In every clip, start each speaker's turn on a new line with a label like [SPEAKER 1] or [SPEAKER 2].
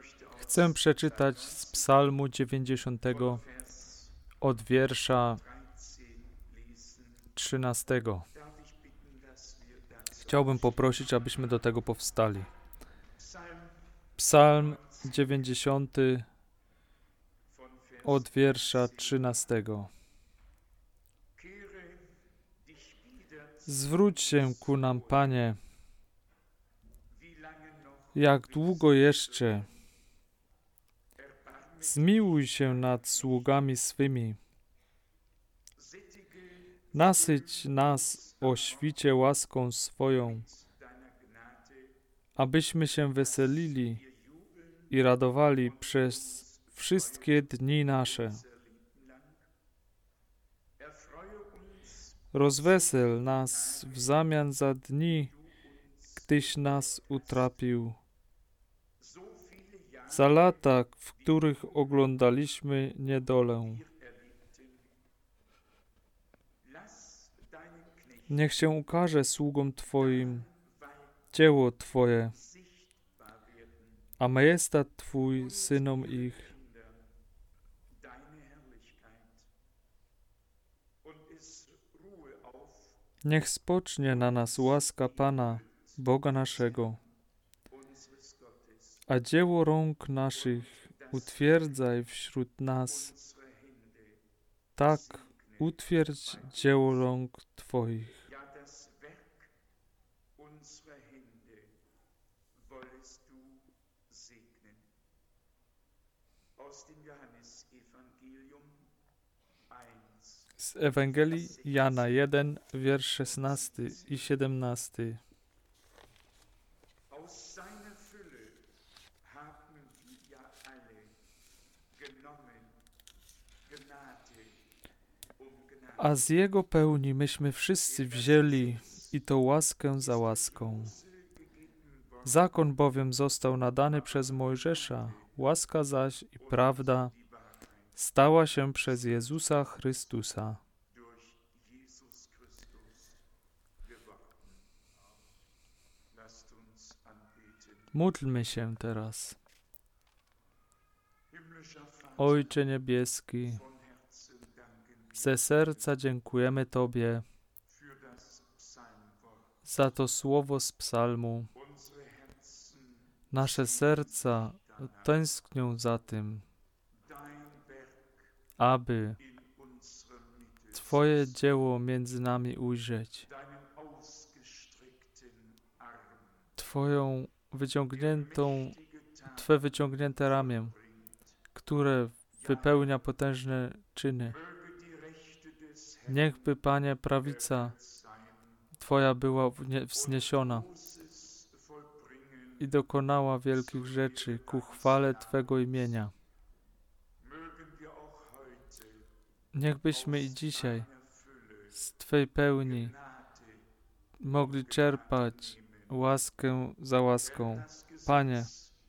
[SPEAKER 1] Chcę przeczytać z Psalmu 90 od wiersza 13. Chciałbym poprosić, abyśmy do tego powstali. Psalm 90 od wiersza 13. Zwróć się ku nam, Panie, jak długo jeszcze? Zmiłuj się nad sługami swymi. Nasyć nas o świcie łaską swoją, abyśmy się weselili i radowali przez wszystkie dni nasze. Rozwesel nas w zamian za dni, gdyś nas utrapił. Za lata, w których oglądaliśmy niedolę. Niech się ukaże sługom Twoim dzieło Twoje, a majestat Twój synom ich. Niech spocznie na nas łaska Pana, Boga naszego, a dzieło rąk naszych utwierdzaj wśród nas. Tak utwierdź dzieło rąk Twoich. Z Ewangelii Jana 1, wiersz 16 i 17. A z Jego pełni myśmy wszyscy wzięli i to łaskę za łaską. Zakon bowiem został nadany przez Mojżesza, łaska zaś i prawda stała się przez Jezusa Chrystusa. Módlmy się teraz. Ojcze niebieski, ze serca dziękujemy Tobie za to słowo z psalmu. Nasze serca tęsknią za tym, aby Twoje dzieło między nami ujrzeć. Twe wyciągnięte ramię, które wypełnia potężne czyny. Niechby, Panie, prawica Twoja była wzniesiona i dokonała wielkich rzeczy ku chwale Twego imienia. Niechbyśmy i dzisiaj z Twej pełni mogli czerpać łaskę za łaską. Panie,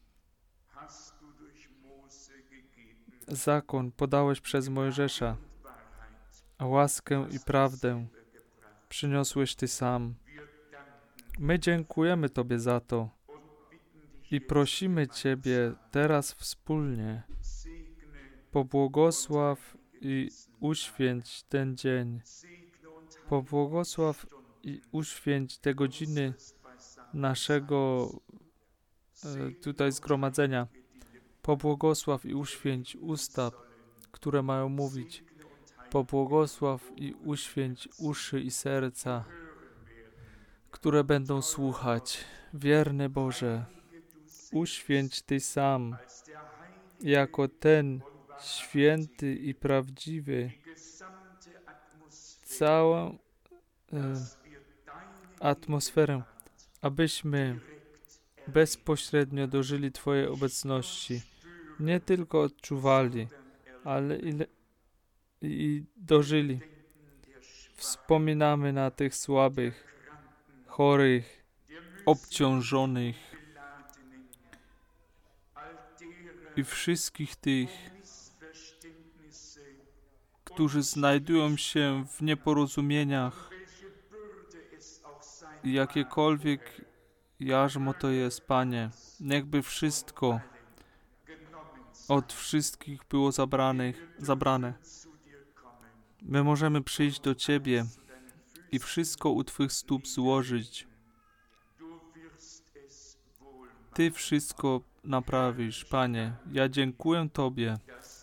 [SPEAKER 1] zakon podałeś przez Mojżesza, a łaskę i prawdę przyniosłeś Ty sam. My dziękujemy Tobie za to i prosimy Ciebie teraz wspólnie. Pobłogosław i uświęć ten dzień. Pobłogosław i uświęć te godziny naszego tutaj zgromadzenia. Pobłogosław i uświęć usta, które mają mówić. Pobłogosław i uświęć uszy i serca, które będą słuchać. Wierny Boże, uświęć Ty sam, jako ten święty i prawdziwy, całą atmosferę, abyśmy bezpośrednio dożyli Twojej obecności. Nie tylko odczuwali, ale i dożyli. Wspominamy na tych słabych, chorych, obciążonych i wszystkich tych, którzy znajdują się w nieporozumieniach, jakiekolwiek jarzmo to jest, Panie. Niechby wszystko od wszystkich było zabrane. My możemy przyjść do Ciebie i wszystko u Twych stóp złożyć. Ty wszystko naprawisz, Panie. Ja dziękuję Tobie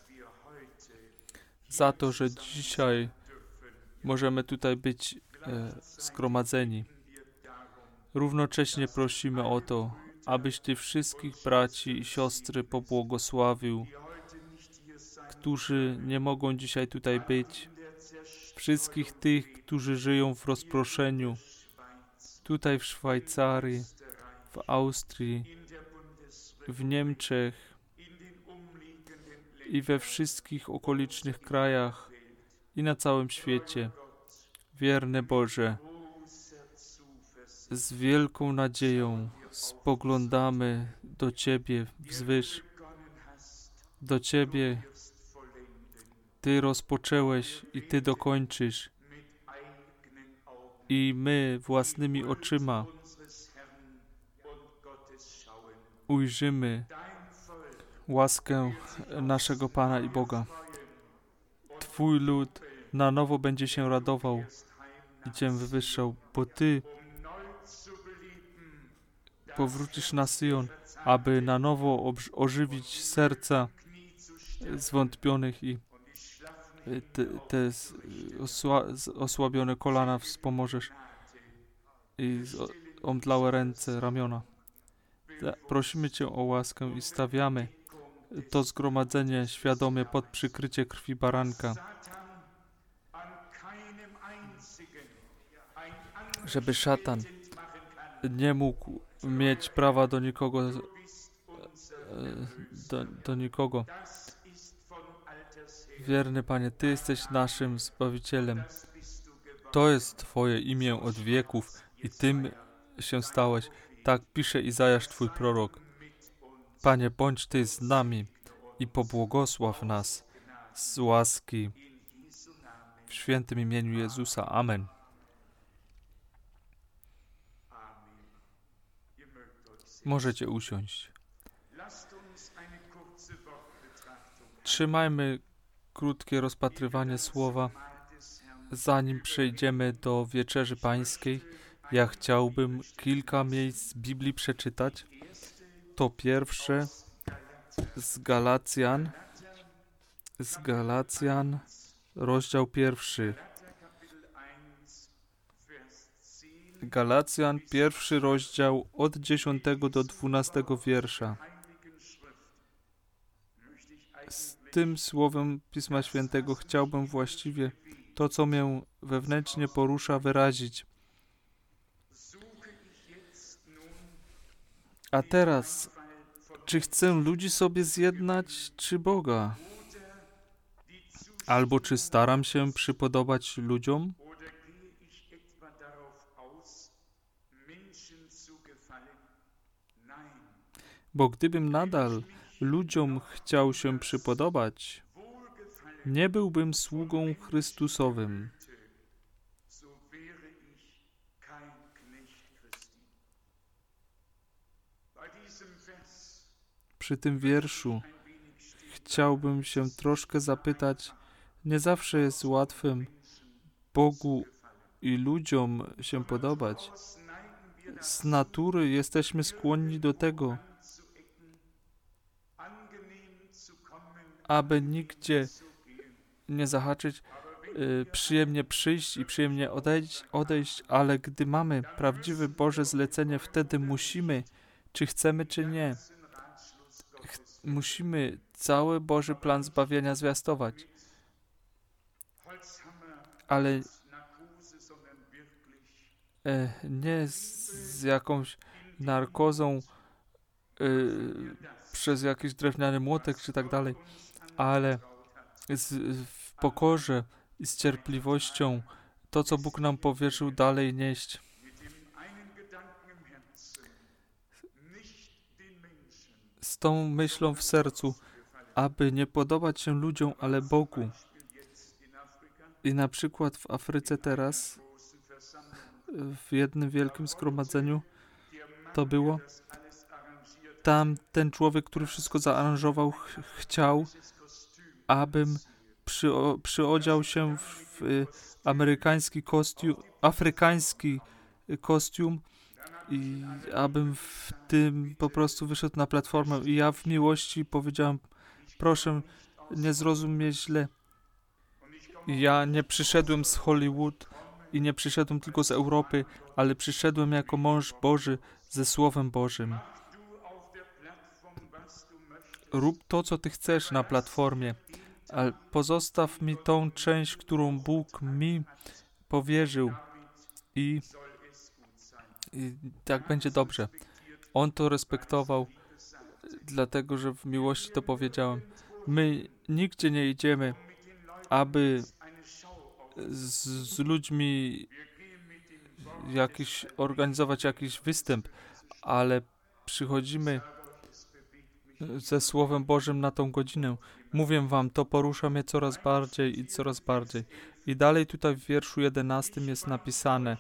[SPEAKER 1] za to, że dzisiaj możemy tutaj być zgromadzeni. Równocześnie prosimy o to, abyś Ty wszystkich braci i siostry pobłogosławił, którzy nie mogą dzisiaj tutaj być. Wszystkich tych, którzy żyją w rozproszeniu, tutaj w Szwajcarii, w Austrii, w Niemczech i we wszystkich okolicznych krajach i na całym świecie. Wierny Boże, z wielką nadzieją spoglądamy do Ciebie wzwyż. Do Ciebie Ty rozpoczęłeś i Ty dokończysz. I my własnymi oczyma ujrzymy łaskę naszego Pana i Boga. Twój lud na nowo będzie się radował i Cię wywyższał, bo Ty powrócisz na Syjon, aby na nowo ożywić serca zwątpionych i te osłabione kolana wspomożesz i omdlałe ręce, ramiona. Prosimy Cię o łaskę i stawiamy to zgromadzenie świadomie pod przykrycie krwi baranka, żeby szatan nie mógł mieć prawa do nikogo, do nikogo. Wierny Panie, Ty jesteś naszym Zbawicielem. To jest Twoje imię od wieków i Tym się stałeś. Tak pisze Izajasz, Twój prorok. Panie, bądź Ty z nami i pobłogosław nas z łaski w świętym imieniu Jezusa. Amen. Możecie usiąść. Trzymajmy krótkie rozpatrywanie słowa. Zanim przejdziemy do Wieczerzy Pańskiej, ja chciałbym kilka miejsc z Biblii przeczytać. To pierwsze z Galacjan, rozdział 1. Galacjan, 1 rozdział od 10 do 12 wiersza. Z tym słowem Pisma Świętego chciałbym właściwie to, co mnie wewnętrznie porusza, wyrazić. A teraz, czy chcę ludzi sobie zjednać, czy Boga? Albo czy staram się przypodobać ludziom? Bo gdybym nadal ludziom chciał się przypodobać, nie byłbym sługą Chrystusowym. Przy tym wierszu chciałbym się troszkę zapytać, nie zawsze jest łatwym Bogu i ludziom się podobać. Z natury jesteśmy skłonni do tego, aby nigdzie nie zahaczyć, przyjemnie przyjść i przyjemnie odejść, ale gdy mamy prawdziwe Boże zlecenie, wtedy musimy, czy chcemy, czy nie, musimy cały Boży plan zbawienia zwiastować. Ale nie z jakąś narkozą przez jakiś drewniany młotek czy tak dalej, ale w pokorze i z cierpliwością to, co Bóg nam powierzył, dalej nieść. Z tą myślą w sercu, aby nie podobać się ludziom, ale Bogu. I na przykład w Afryce teraz, w jednym wielkim zgromadzeniu to było, tam ten człowiek, który wszystko zaaranżował, chciał, abym przyodział się w afrykański kostium i abym w tym po prostu wyszedł na platformę. I ja w miłości powiedziałem, proszę, nie zrozum mnie źle. Ja nie przyszedłem z Hollywood i nie przyszedłem tylko z Europy, ale przyszedłem jako mąż Boży ze Słowem Bożym. Rób to, co ty chcesz na platformie, ale pozostaw mi tą część, którą Bóg mi powierzył i tak będzie dobrze. On to respektował, dlatego że w miłości to powiedziałem. My nigdzie nie idziemy, aby z ludźmi organizować jakiś występ, ale przychodzimy ze Słowem Bożym na tą godzinę. Mówię wam, to porusza mnie coraz bardziej i coraz bardziej. I dalej tutaj w wierszu 11 jest napisane: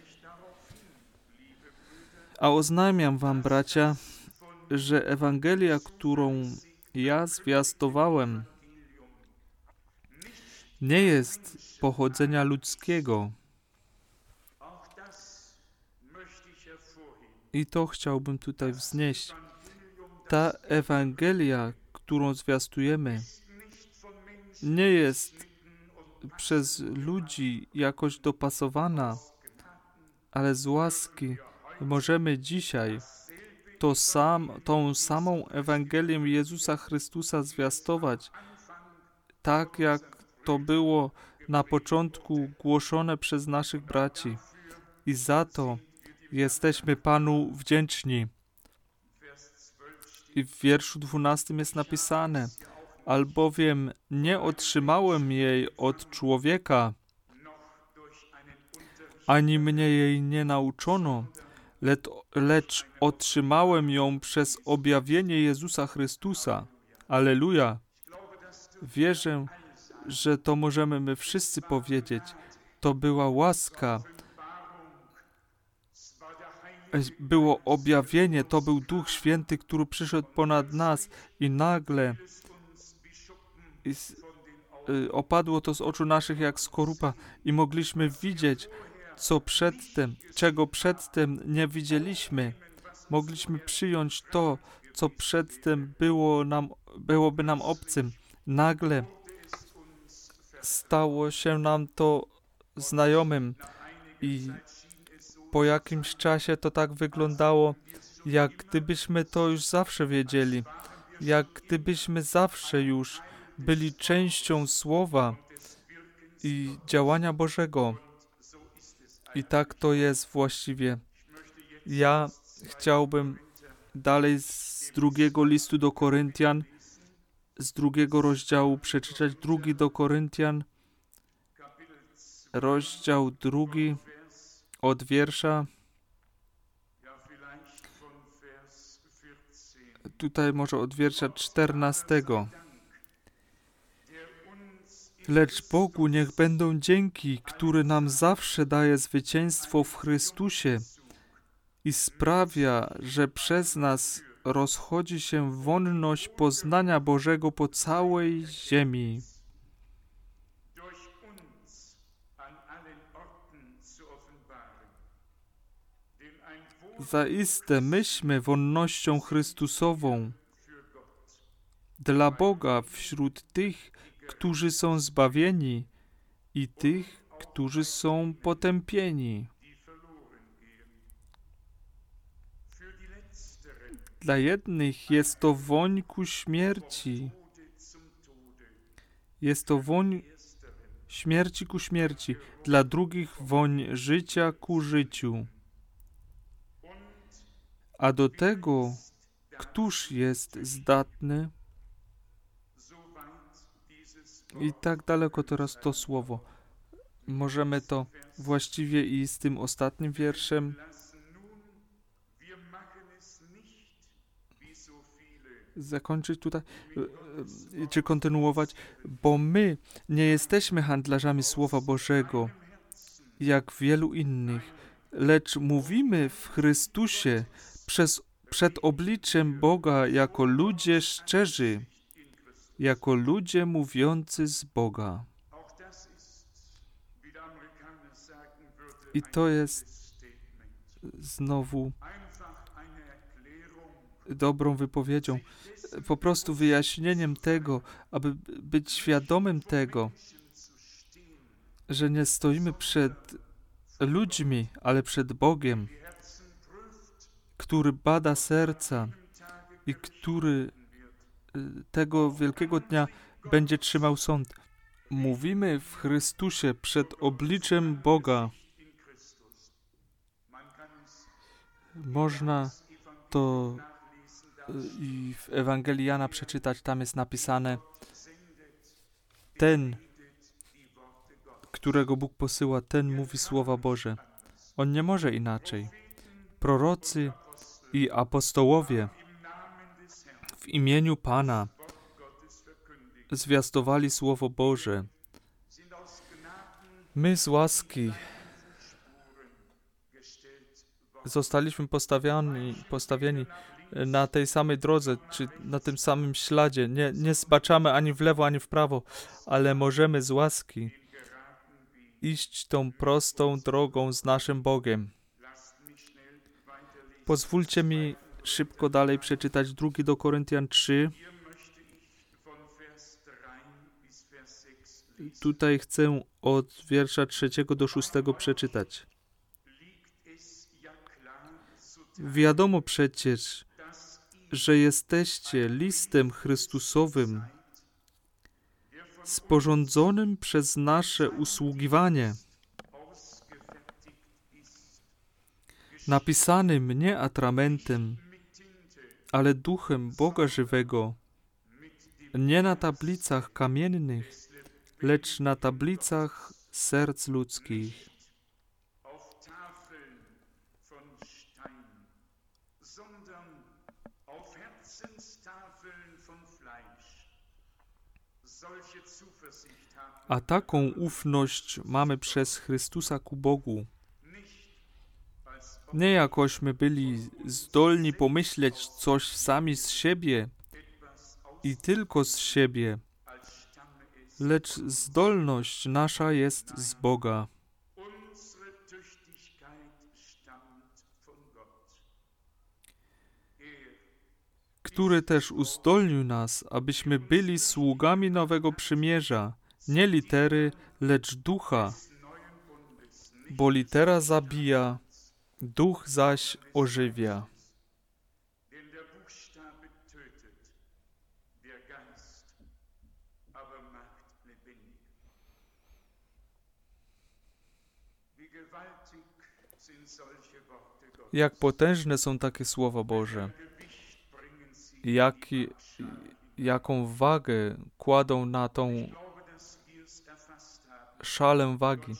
[SPEAKER 1] a oznajmiam wam, bracia, że Ewangelia, którą ja zwiastowałem, nie jest pochodzenia ludzkiego. I to chciałbym tutaj wznieść. Ta Ewangelia, którą zwiastujemy, nie jest przez ludzi jakoś dopasowana, ale z łaski możemy dzisiaj tą samą Ewangelię Jezusa Chrystusa zwiastować, tak jak to było na początku głoszone przez naszych braci. I za to jesteśmy Panu wdzięczni. I w wierszu 12 jest napisane: albowiem nie otrzymałem jej od człowieka, ani mnie jej nie nauczono, lecz otrzymałem ją przez objawienie Jezusa Chrystusa. Alleluja! Wierzę, że to możemy my wszyscy powiedzieć. To była łaska. Było objawienie, to był Duch Święty, który przyszedł ponad nas i nagle opadło to z oczu naszych jak skorupa i mogliśmy widzieć, czego przedtem nie widzieliśmy. Mogliśmy przyjąć to, co przedtem byłoby nam obcym. Nagle stało się nam to znajomym i po jakimś czasie to tak wyglądało, jak gdybyśmy to już zawsze wiedzieli, jak gdybyśmy zawsze już byli częścią Słowa i działania Bożego. I tak to jest właściwie. Ja chciałbym dalej z 2 listu do Koryntian, z 2 rozdziału przeczytać, 2 do Koryntian, rozdział 2, od wiersza, tutaj może od wiersza 14. Lecz Bogu niech będą dzięki, który nam zawsze daje zwycięstwo w Chrystusie i sprawia, że przez nas rozchodzi się wonność poznania Bożego po całej ziemi. Zaiste myśmy wonnością Chrystusową dla Boga wśród tych, którzy są zbawieni i tych, którzy są potępieni. Dla jednych jest to woń ku śmierci. Jest to woń śmierci ku śmierci. Dla drugich woń życia ku życiu. A do tego, któż jest zdatny? I tak daleko teraz to słowo. Możemy to właściwie i z tym ostatnim wierszem zakończyć tutaj, czy kontynuować, bo my nie jesteśmy handlarzami Słowa Bożego, jak wielu innych, lecz mówimy w Chrystusie przed obliczem Boga jako ludzie szczerzy, jako ludzie mówiący z Boga. I to jest znowu dobrą wypowiedzią, po prostu wyjaśnieniem tego, aby być świadomym tego, że nie stoimy przed ludźmi, ale przed Bogiem, który bada serca i który tego wielkiego dnia będzie trzymał sąd. Mówimy w Chrystusie przed obliczem Boga. Można to i w Ewangelii Jana przeczytać, tam jest napisane: ten, którego Bóg posyła, ten mówi słowa Boże. On nie może inaczej. Prorocy i apostołowie w imieniu Pana zwiastowali Słowo Boże. My z łaski zostaliśmy postawieni na tej samej drodze, czy na tym samym śladzie. Nie zbaczamy ani w lewo, ani w prawo, ale możemy z łaski iść tą prostą drogą z naszym Bogiem. Pozwólcie mi szybko dalej przeczytać 2 do Koryntian 3. Tutaj chcę od wiersza 3 do 6 przeczytać. Wiadomo przecież, że jesteście listem Chrystusowym, sporządzonym przez nasze usługiwanie, napisanym nie atramentem, ale duchem Boga żywego, nie na tablicach kamiennych, lecz na tablicach serc ludzkich. A taką ufność mamy przez Chrystusa ku Bogu. Nie jakośmy byli zdolni pomyśleć coś sami z siebie i tylko z siebie, lecz zdolność nasza jest z Boga, który też uzdolnił nas, abyśmy byli sługami nowego przymierza, nie litery, lecz ducha, bo litera zabija, duch zaś ożywia. Jak potężne są takie słowa Boże. Jaką wagę kładą na tą szalę wagi.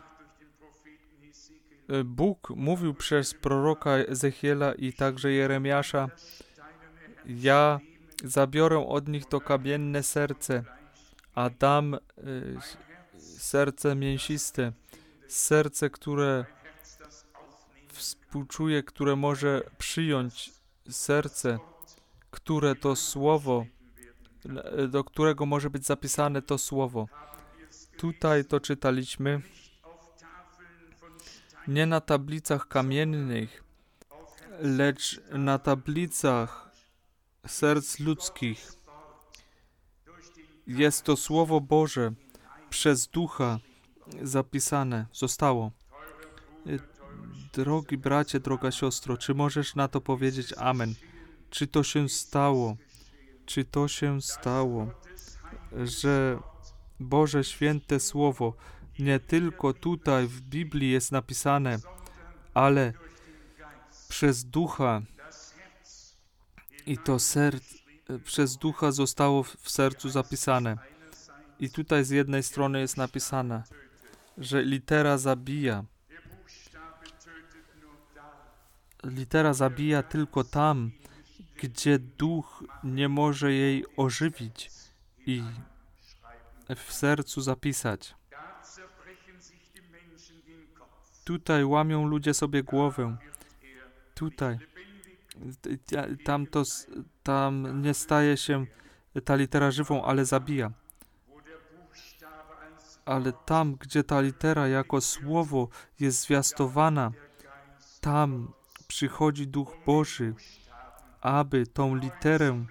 [SPEAKER 1] Bóg mówił przez proroka Ezechiela i także Jeremiasza: ja zabiorę od nich to kamienne serce, a dam serce mięsiste, serce, które współczuje, które może przyjąć, serce, które to słowo, do którego może być zapisane to słowo. Tutaj to czytaliśmy. Nie na tablicach kamiennych, lecz na tablicach serc ludzkich. Jest to Słowo Boże przez Ducha zapisane, zostało. Drogi bracie, droga siostro, czy możesz na to powiedzieć amen? Czy to się stało? Czy to się stało, że Boże Święte Słowo nie tylko tutaj w Biblii jest napisane, ale przez Ducha i to przez Ducha zostało w sercu zapisane. I tutaj z jednej strony jest napisane, że litera zabija. Litera zabija tylko tam, gdzie Duch nie może jej ożywić i w sercu zapisać. Tutaj łamią ludzie sobie głowę. Tutaj Tam nie staje się ta litera żywą, ale zabija. Ale tam, gdzie ta litera jako słowo jest zwiastowana, tam przychodzi Duch Boży, aby tą literę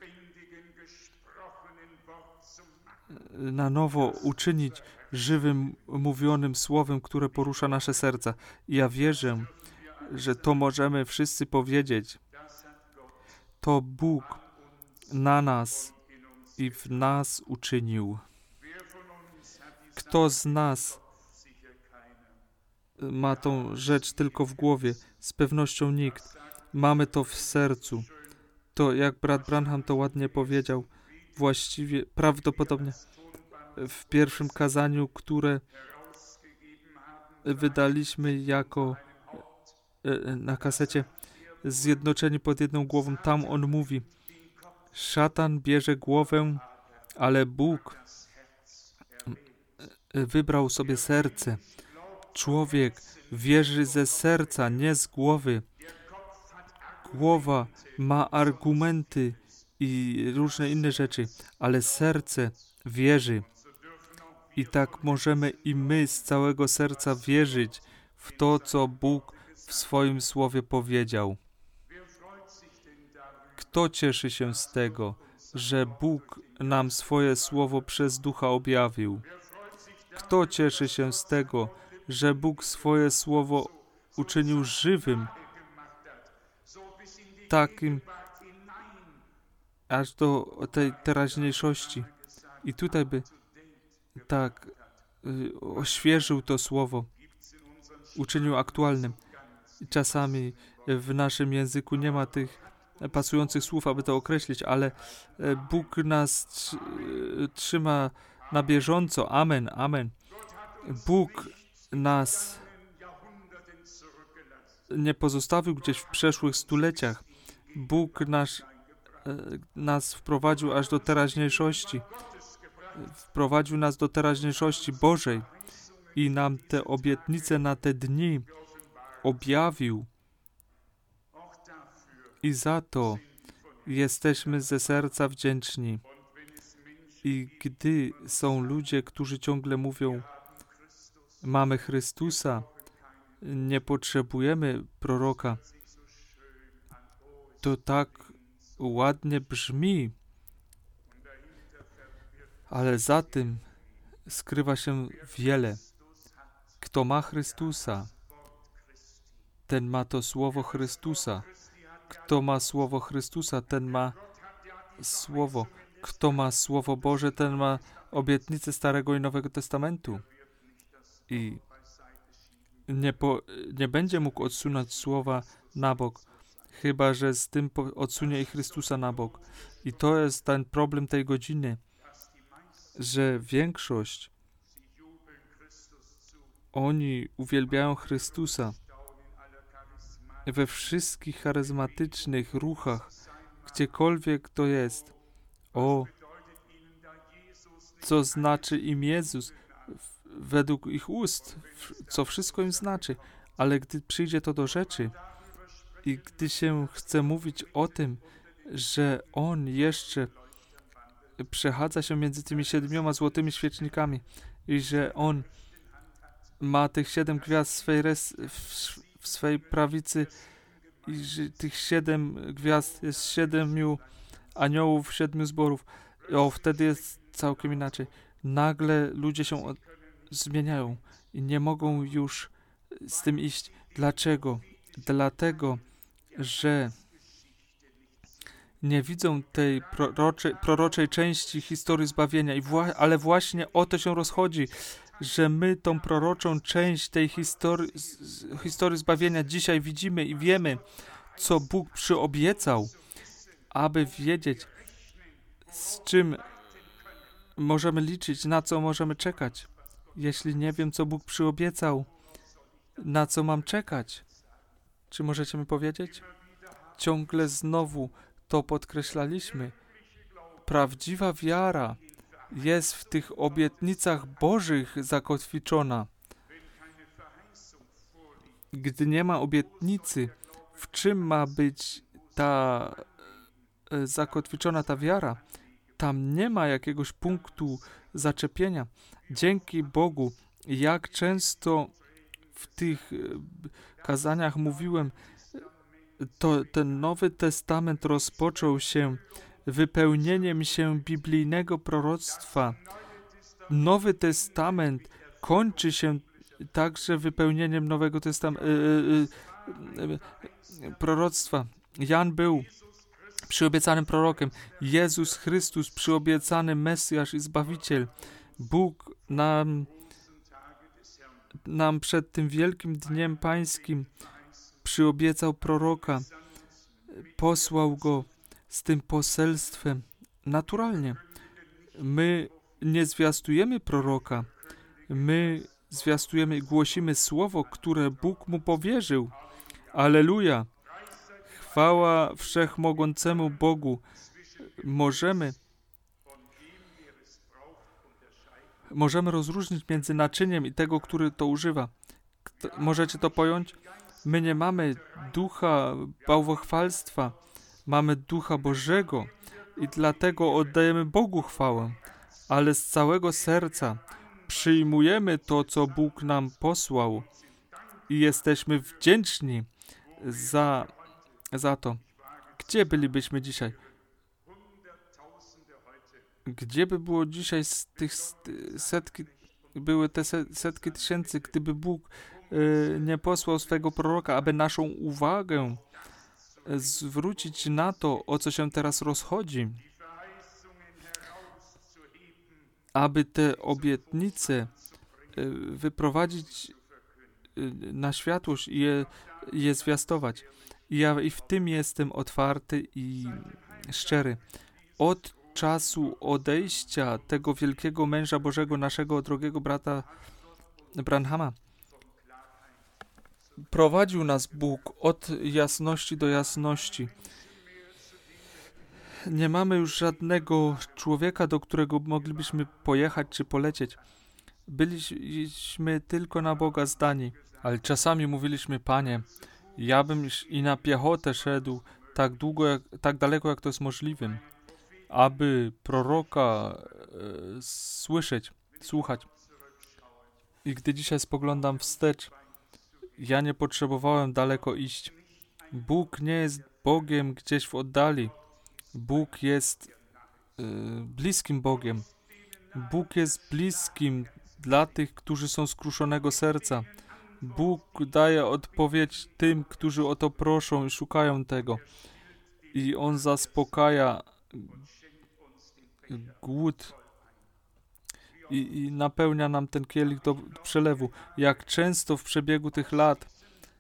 [SPEAKER 1] na nowo uczynić żywym, mówionym słowem, które porusza nasze serca. I ja wierzę, że to możemy wszyscy powiedzieć. To Bóg na nas i w nas uczynił. Kto z nas ma tą rzecz tylko w głowie? Z pewnością nikt. Mamy to w sercu. To jak brat Branham to ładnie powiedział, właściwie prawdopodobnie w pierwszym kazaniu, które wydaliśmy jako na kasecie Zjednoczeni pod jedną głową, tam on mówi: szatan bierze głowę, ale Bóg wybrał sobie serce. Człowiek wierzy ze serca, nie z głowy. Głowa ma argumenty i różne inne rzeczy, ale serce wierzy. I tak możemy i my z całego serca wierzyć w to, co Bóg w swoim słowie powiedział. Kto cieszy się z tego, że Bóg nam swoje słowo przez Ducha objawił? Kto cieszy się z tego, że Bóg swoje słowo uczynił żywym, takim aż do tej teraźniejszości? I tutaj by tak oświeżył to słowo, uczynił aktualnym. Czasami w naszym języku nie ma tych pasujących słów, aby to określić, ale Bóg nas trzyma na bieżąco. Amen, amen. Bóg nas nie pozostawił gdzieś w przeszłych stuleciach. Bóg nas wprowadził aż do teraźniejszości. Wprowadził nas do teraźniejszości Bożej i nam te obietnice na te dni objawił. I za to jesteśmy ze serca wdzięczni. I gdy są ludzie, którzy ciągle mówią: mamy Chrystusa, nie potrzebujemy proroka, to tak ładnie brzmi, ale za tym skrywa się wiele. Kto ma Chrystusa, ten ma to słowo Chrystusa. Kto ma słowo Chrystusa, ten ma słowo. Kto ma Słowo Boże, ten ma obietnice Starego i Nowego Testamentu. I nie będzie mógł odsunąć słowa na bok, chyba że z tym odsunie i Chrystusa na bok. I to jest ten problem tej godziny, że większość, oni uwielbiają Chrystusa we wszystkich charyzmatycznych ruchach, gdziekolwiek to jest. O, co znaczy im Jezus według ich ust, co wszystko im znaczy. Ale gdy przyjdzie to do rzeczy i gdy się chce mówić o tym, że On jeszcze przechadza się między tymi 7 złotymi świecznikami i że On ma tych 7 gwiazd w swej prawicy i że tych 7 gwiazd jest 7 aniołów, 7 zborów. O, wtedy jest całkiem inaczej. Nagle ludzie się zmieniają i nie mogą już z tym iść. Dlaczego? Dlatego, że nie widzą tej proroczej części historii zbawienia. Ale właśnie o to się rozchodzi, że my tą proroczą część tej historii zbawienia dzisiaj widzimy i wiemy, co Bóg przyobiecał, aby wiedzieć, z czym możemy liczyć, na co możemy czekać. Jeśli nie wiem, co Bóg przyobiecał, na co mam czekać? Czy możecie mi powiedzieć? Ciągle znowu to podkreślaliśmy. Prawdziwa wiara jest w tych obietnicach Bożych zakotwiczona. Gdy nie ma obietnicy, w czym ma być ta zakotwiczona ta wiara, tam nie ma jakiegoś punktu zaczepienia. Dzięki Bogu, jak często w tych kazaniach mówiłem, to ten Nowy Testament rozpoczął się wypełnieniem się biblijnego proroctwa. Nowy Testament kończy się także wypełnieniem Nowego Testamentu proroctwa. Jan był przyobiecanym prorokiem. Jezus Chrystus, przyobiecany Mesjasz i Zbawiciel. Bóg nam przed tym wielkim dniem pańskim przyobiecał proroka. Posłał go z tym poselstwem. Naturalnie. My nie zwiastujemy proroka. My zwiastujemy i głosimy słowo, które Bóg mu powierzył. Alleluja! Chwała Wszechmogącemu Bogu. Możemy rozróżnić między naczyniem i tego, który to używa. Możecie to pojąć? My nie mamy ducha bałwochwalstwa. Mamy ducha Bożego i dlatego oddajemy Bogu chwałę. Ale z całego serca przyjmujemy to, co Bóg nam posłał i jesteśmy wdzięczni za to. Gdzie bylibyśmy dzisiaj? Gdzie by było dzisiaj z tych były te setki tysięcy, gdyby Bóg nie posłał swego proroka, aby naszą uwagę zwrócić na to, o co się teraz rozchodzi, aby te obietnice wyprowadzić na światłość i je zwiastować. Ja i w tym jestem otwarty i szczery. Od czasu odejścia tego wielkiego męża Bożego, naszego drogiego brata Branhama, prowadził nas Bóg od jasności do jasności. Nie mamy już żadnego człowieka, do którego moglibyśmy pojechać czy polecieć. Byliśmy tylko na Boga zdani, ale czasami mówiliśmy: Panie, ja bym i na piechotę szedł tak daleko, jak to jest możliwym, aby proroka słuchać. I gdy dzisiaj spoglądam wstecz, ja nie potrzebowałem daleko iść. Bóg nie jest Bogiem gdzieś w oddali. Bóg jest bliskim Bogiem. Bóg jest bliskim dla tych, którzy są skruszonego serca. Bóg daje odpowiedź tym, którzy o to proszą i szukają tego. I On zaspokaja głód i napełnia nam ten kielich do przelewu. Jak często w przebiegu tych lat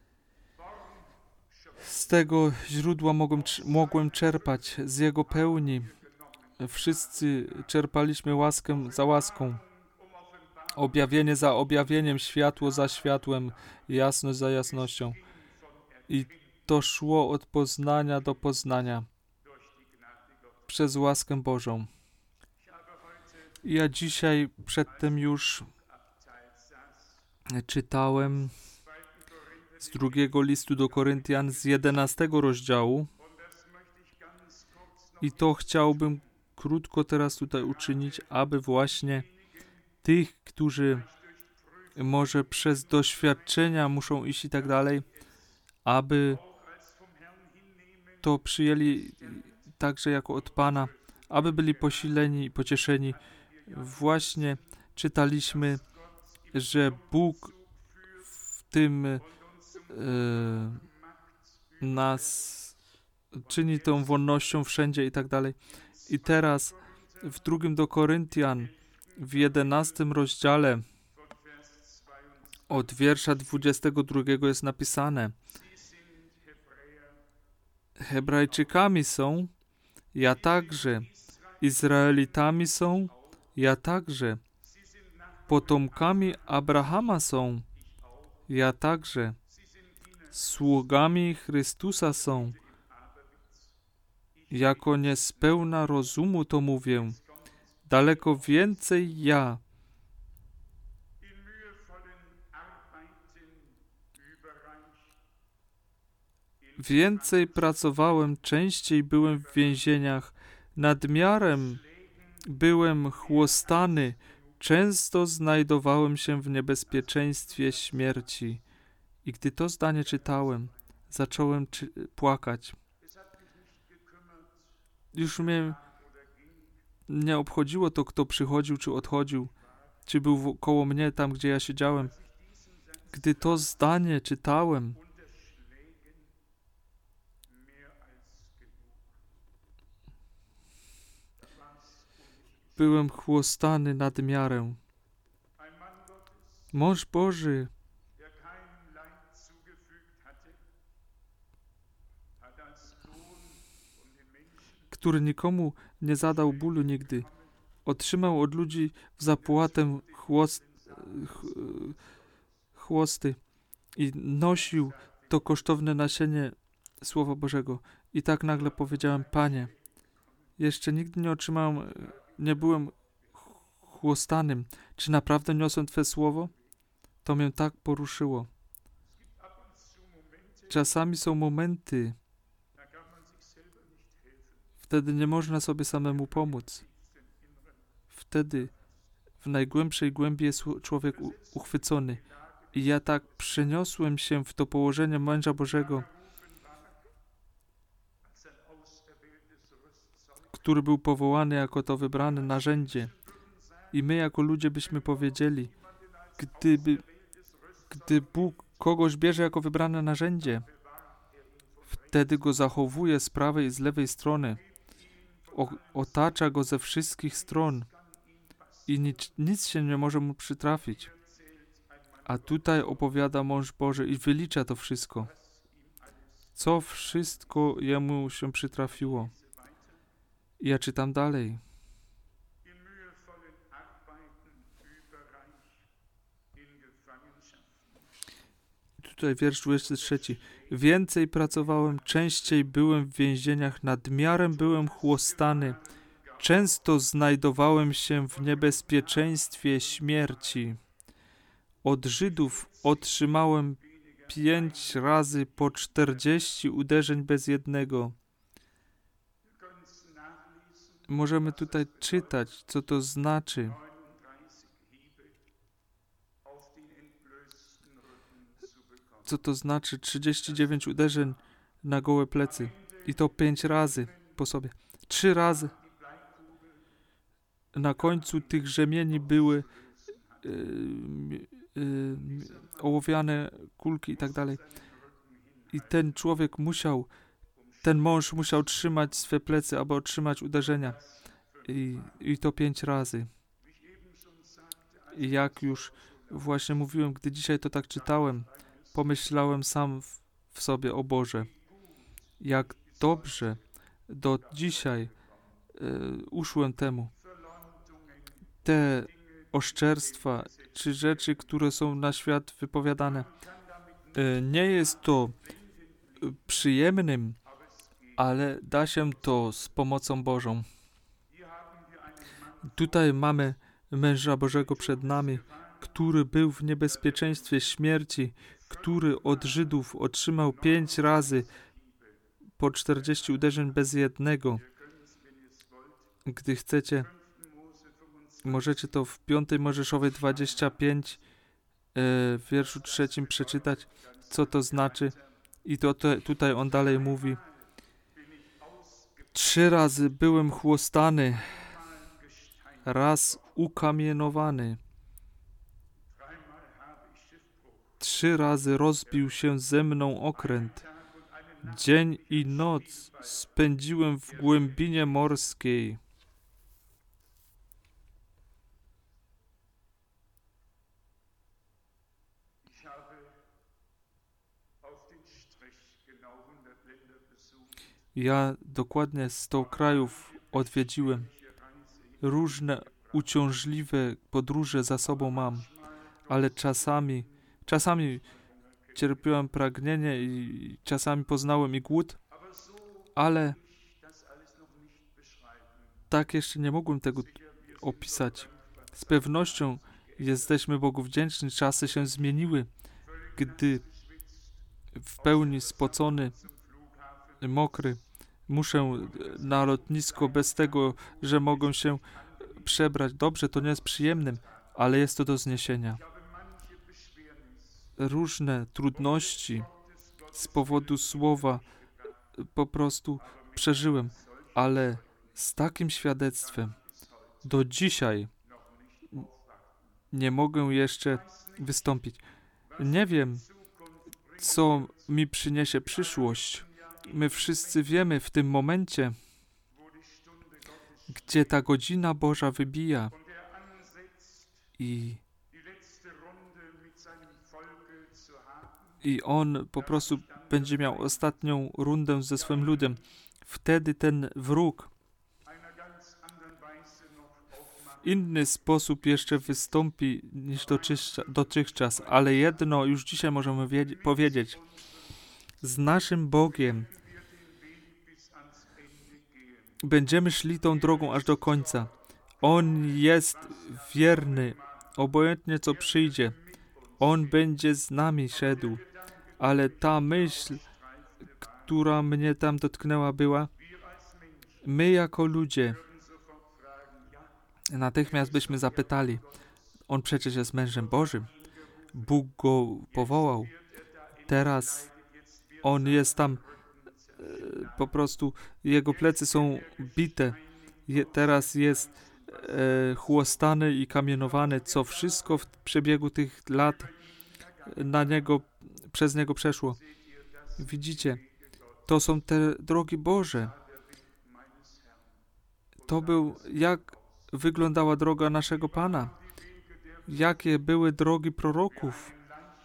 [SPEAKER 1] z tego źródła mogłem czerpać, z Jego pełni. Wszyscy czerpaliśmy łaskę za łaską, objawienie za objawieniem, światło za światłem, jasność za jasnością. I to szło od poznania do poznania przez łaskę Bożą. Ja dzisiaj przedtem już czytałem z drugiego listu do Koryntian z 11 rozdziału i to chciałbym krótko teraz tutaj uczynić, aby właśnie tych, którzy może przez doświadczenia muszą iść i tak dalej, aby to przyjęli także jako od Pana, aby byli posileni i pocieszeni. Właśnie czytaliśmy, że Bóg w tym nas czyni tą wolnością wszędzie i tak dalej. I teraz w drugim do Koryntian w 11 rozdziale od wiersza 22 jest napisane: Hebrajczykami są, ja także, Izraelitami są, ja także, potomkami Abrahama są, ja także, sługami Chrystusa są. Jako niespełna rozumu to mówię, daleko więcej ja. Więcej pracowałem, częściej byłem w więzieniach, nadmiarem byłem chłostany, często znajdowałem się w niebezpieczeństwie śmierci. I gdy to zdanie czytałem, zacząłem płakać. Już mnie nie obchodziło to, kto przychodził czy odchodził, czy był koło mnie tam, gdzie ja siedziałem. Gdy to zdanie czytałem, byłem chłostany nad miarę. Mąż Boży, który nikomu nie zadał bólu nigdy, otrzymał od ludzi w zapłatę chłosty i nosił to kosztowne nasienie Słowa Bożego. I tak nagle powiedziałem: Panie, jeszcze nigdy nie byłem chłostanym. Czy naprawdę niosłem Twe Słowo? To mnie tak poruszyło. Czasami są momenty, wtedy nie można sobie samemu pomóc. Wtedy w najgłębszej głębi jest człowiek uchwycony. I ja tak przeniosłem się w to położenie męża Bożego, który był powołany jako to wybrane narzędzie. I my jako ludzie byśmy powiedzieli, gdy Bóg kogoś bierze jako wybrane narzędzie, wtedy go zachowuje z prawej i z lewej strony. Otacza go ze wszystkich stron i nic się nie może mu przytrafić. A tutaj opowiada mąż Boży i wylicza to wszystko. Co wszystko jemu się przytrafiło. I ja czytam dalej. Tutaj wiersz 23. Więcej pracowałem, częściej byłem w więzieniach, nadmiarem byłem chłostany. Często znajdowałem się w niebezpieczeństwie śmierci. Od Żydów otrzymałem 5 razy po 40 uderzeń bez jednego. Możemy tutaj czytać, co to znaczy. Co to znaczy 39 uderzeń na gołe plecy. I to 5 razy po sobie. 3 razy. Na końcu tych rzemieni były ołowiane kulki i tak dalej. I ten mąż musiał trzymać swe plecy, aby otrzymać uderzenia. I to 5 razy. I jak już właśnie mówiłem, gdy dzisiaj to tak czytałem, pomyślałem sam w sobie: o Boże, jak dobrze do dzisiaj uszłem temu. Te oszczerstwa, czy rzeczy, które są na świat wypowiadane, nie jest to przyjemnym, ale da się to z pomocą Bożą. Tutaj mamy męża Bożego przed nami, który był w niebezpieczeństwie śmierci, który od Żydów otrzymał 5 razy po 40 uderzeń bez jednego. Gdy chcecie, możecie to w 5 Mojżeszowej 25 w wierszu 3 przeczytać, co to znaczy. I tutaj on dalej mówi: 3 razy byłem chłostany, raz ukamienowany. 3 razy rozbił się ze mną okręt. Dzień i noc spędziłem w głębinie morskiej. Ja dokładnie 100 krajów odwiedziłem. Różne uciążliwe podróże za sobą mam, ale czasami cierpiałem pragnienie i czasami poznałem i głód, ale tak jeszcze nie mogłem tego opisać. Z pewnością jesteśmy Bogu wdzięczni, czasy się zmieniły, gdy w pełni spocony mokry. Muszę na lotnisko bez tego, że mogą się przebrać. Dobrze, to nie jest przyjemnym, ale jest to do zniesienia. Różne trudności z powodu słowa po prostu przeżyłem, ale z takim świadectwem do dzisiaj nie mogę jeszcze wystąpić. Nie wiem, co mi przyniesie przyszłość. My wszyscy wiemy w tym momencie, gdzie ta godzina Boża wybija i on po prostu będzie miał ostatnią rundę ze swoim ludem. Wtedy ten wróg w inny sposób jeszcze wystąpi niż dotychczas, ale jedno już dzisiaj możemy powiedzieć. Z naszym Bogiem będziemy szli tą drogą aż do końca. On jest wierny, obojętnie co przyjdzie. On będzie z nami szedł. Ale ta myśl, która mnie tam dotknęła, była: my jako ludzie natychmiast byśmy zapytali, on przecież jest mężem Bożym. Bóg go powołał. Teraz on jest tam, po prostu jego plecy są bite. Teraz jest chłostany i kamienowany, co wszystko w przebiegu tych lat przez niego przeszło. Widzicie, to są te drogi Boże. Jak wyglądała droga naszego Pana. Jakie były drogi proroków.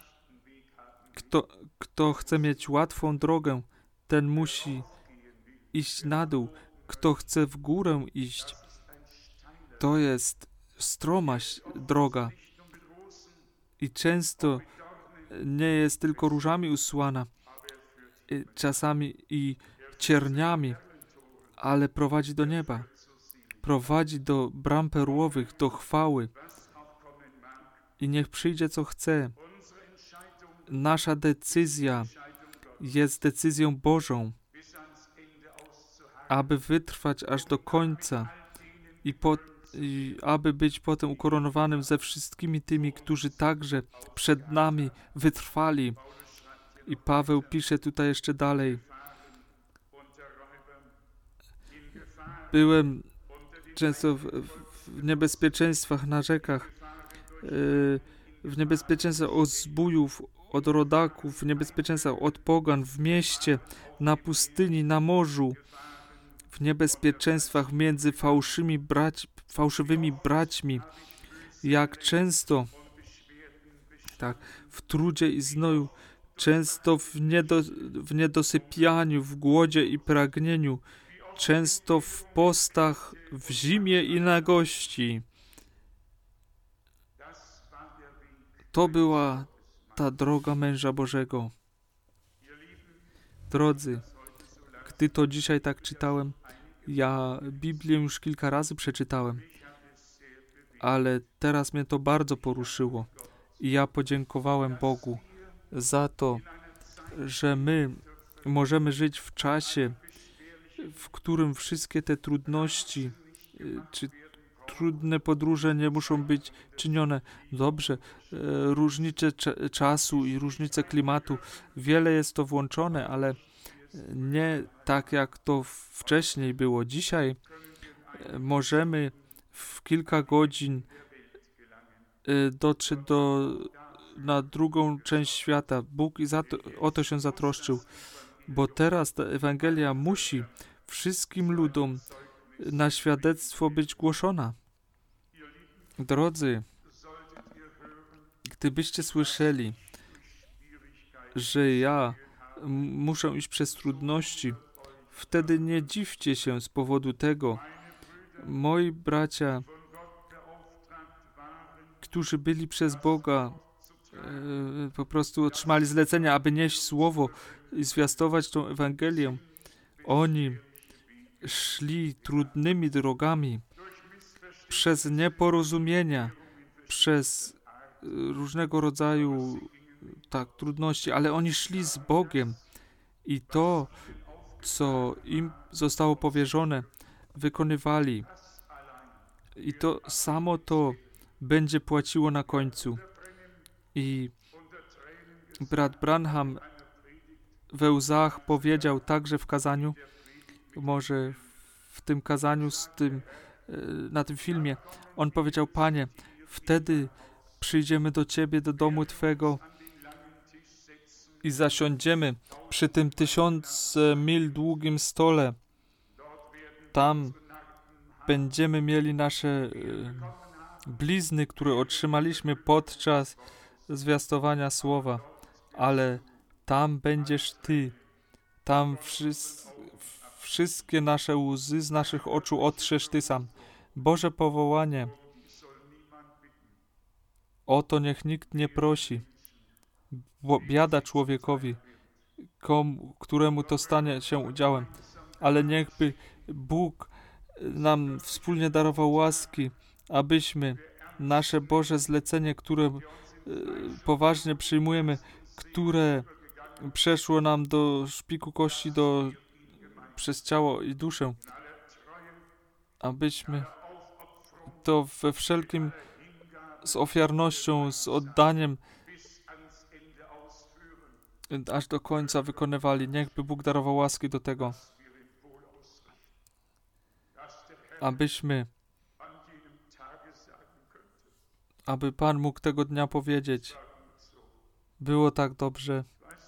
[SPEAKER 1] Kto chce mieć łatwą drogę, ten musi iść na dół. Kto chce w górę iść, to jest stroma droga. I często nie jest tylko różami usłana, czasami i cierniami, ale prowadzi do nieba. Prowadzi do bram perłowych, do chwały. I niech przyjdzie co chce. Nasza decyzja jest decyzją Bożą, aby wytrwać aż do końca i aby być potem ukoronowanym ze wszystkimi tymi, którzy także przed nami wytrwali. I Paweł pisze tutaj jeszcze dalej. Byłem często w niebezpieczeństwach na rzekach, w niebezpieczeństwach od zbójów, od rodaków, w niebezpieczeństwach od pogan, w mieście, na pustyni, na morzu, w niebezpieczeństwach między fałszywymi braćmi, jak często, tak, w trudzie i znoju, często w niedosypianiu, w głodzie i pragnieniu, często w postach, w zimie i nagości. To była ta droga męża Bożego. Drodzy, gdy to dzisiaj tak czytałem, ja Biblię już kilka razy przeczytałem, ale teraz mnie to bardzo poruszyło i ja podziękowałem Bogu za to, że my możemy żyć w czasie, w którym wszystkie te trudności czy trudne podróże nie muszą być czynione. Dobrze, różnice czasu i różnice klimatu, wiele jest to włączone, ale nie tak jak to wcześniej było. Dzisiaj możemy w kilka godzin dotrzeć na drugą część świata. Bóg o to się zatroszczył, bo teraz ta Ewangelia musi wszystkim ludom na świadectwo być głoszona. Drodzy, gdybyście słyszeli, że ja muszę iść przez trudności, wtedy nie dziwcie się z powodu tego. Moi bracia, którzy byli przez Boga, po prostu otrzymali zlecenia, aby nieść słowo i zwiastować tą Ewangelię. Oni szli trudnymi drogami, przez nieporozumienia, przez różnego rodzaju trudności, ale oni szli z Bogiem i to, co im zostało powierzone, wykonywali. I to samo to będzie płaciło na końcu. I brat Branham we łzach powiedział także w kazaniu, może w tym kazaniu na tym filmie, on powiedział: Panie, wtedy przyjdziemy do Ciebie, do domu Twego i zasiądziemy przy tym 1000 mil długim stole. Tam będziemy mieli nasze blizny, które otrzymaliśmy podczas zwiastowania słowa, ale tam będziesz Ty. Tam wszystkie nasze łzy z naszych oczu otrzesz Ty sam. Boże powołanie, o to niech nikt nie prosi. Biada człowiekowi, któremu to stanie się udziałem. Ale niechby Bóg nam wspólnie darował łaski, abyśmy nasze Boże zlecenie, które poważnie przyjmujemy, które przeszło nam do szpiku kości, przez ciało i duszę, abyśmy to we wszelkim z ofiarnością, z oddaniem aż do końca wykonywali. Niechby Bóg darował łaski do tego, aby Pan mógł tego dnia powiedzieć: było tak dobrze.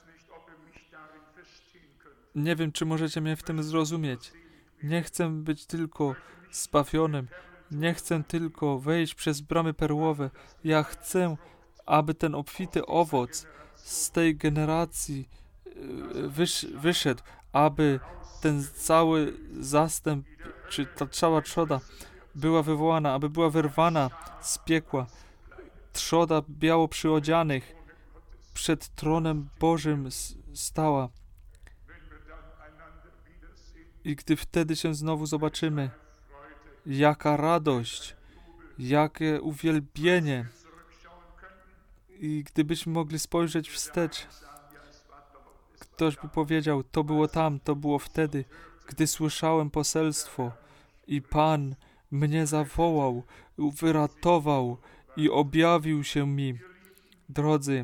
[SPEAKER 1] Nie wiem, czy możecie mnie w tym zrozumieć. Nie chcę być tylko zbawionym. Nie chcę tylko wejść przez bramy perłowe. Ja chcę, aby ten obfity owoc z tej generacji wyszedł, aby ten cały zastęp, czy ta cała trzoda była wywołana, aby była wyrwana z piekła. Trzoda biało przyodzianych przed tronem Bożym stała. I gdy wtedy się znowu zobaczymy, jaka radość, jakie uwielbienie. I gdybyśmy mogli spojrzeć wstecz, ktoś by powiedział: to było tam, to było wtedy, gdy słyszałem poselstwo i Pan mnie zawołał, wyratował i objawił się mi. Drodzy,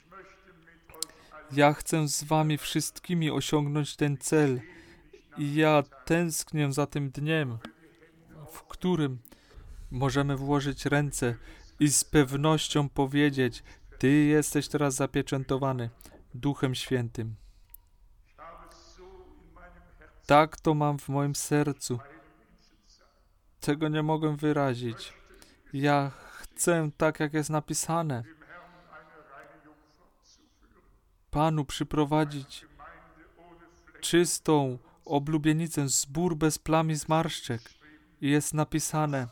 [SPEAKER 1] ja chcę z wami wszystkimi osiągnąć ten cel i ja tęsknię za tym dniem, w którym możemy włożyć ręce i z pewnością powiedzieć: Ty jesteś teraz zapieczętowany Duchem Świętym. Tak to mam w moim sercu. Tego nie mogę wyrazić. Ja chcę, tak jak jest napisane, Panu przyprowadzić czystą oblubienicę, zbór bez plam i zmarszczek. I jest napisane,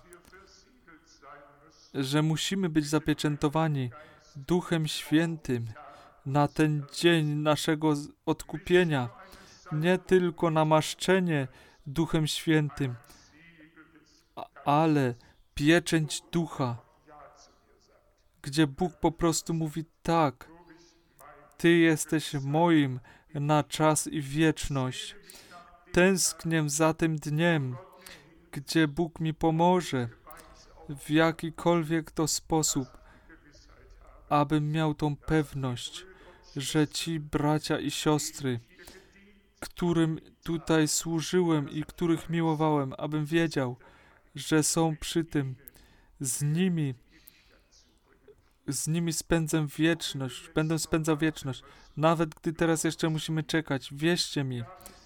[SPEAKER 1] że musimy być zapieczętowani Duchem Świętym na ten dzień naszego odkupienia. Nie tylko namaszczenie Duchem Świętym, ale pieczęć Ducha, gdzie Bóg po prostu mówi: tak, Ty jesteś moim na czas i wieczność. Tęsknię za tym dniem, gdzie Bóg mi pomoże w jakikolwiek to sposób, abym miał tą pewność, że ci bracia i siostry, którym tutaj służyłem i których miłowałem, abym wiedział, że są przy tym. Z nimi spędzę wieczność, będę spędzał wieczność. Nawet gdy teraz jeszcze musimy czekać, wierzcie mi.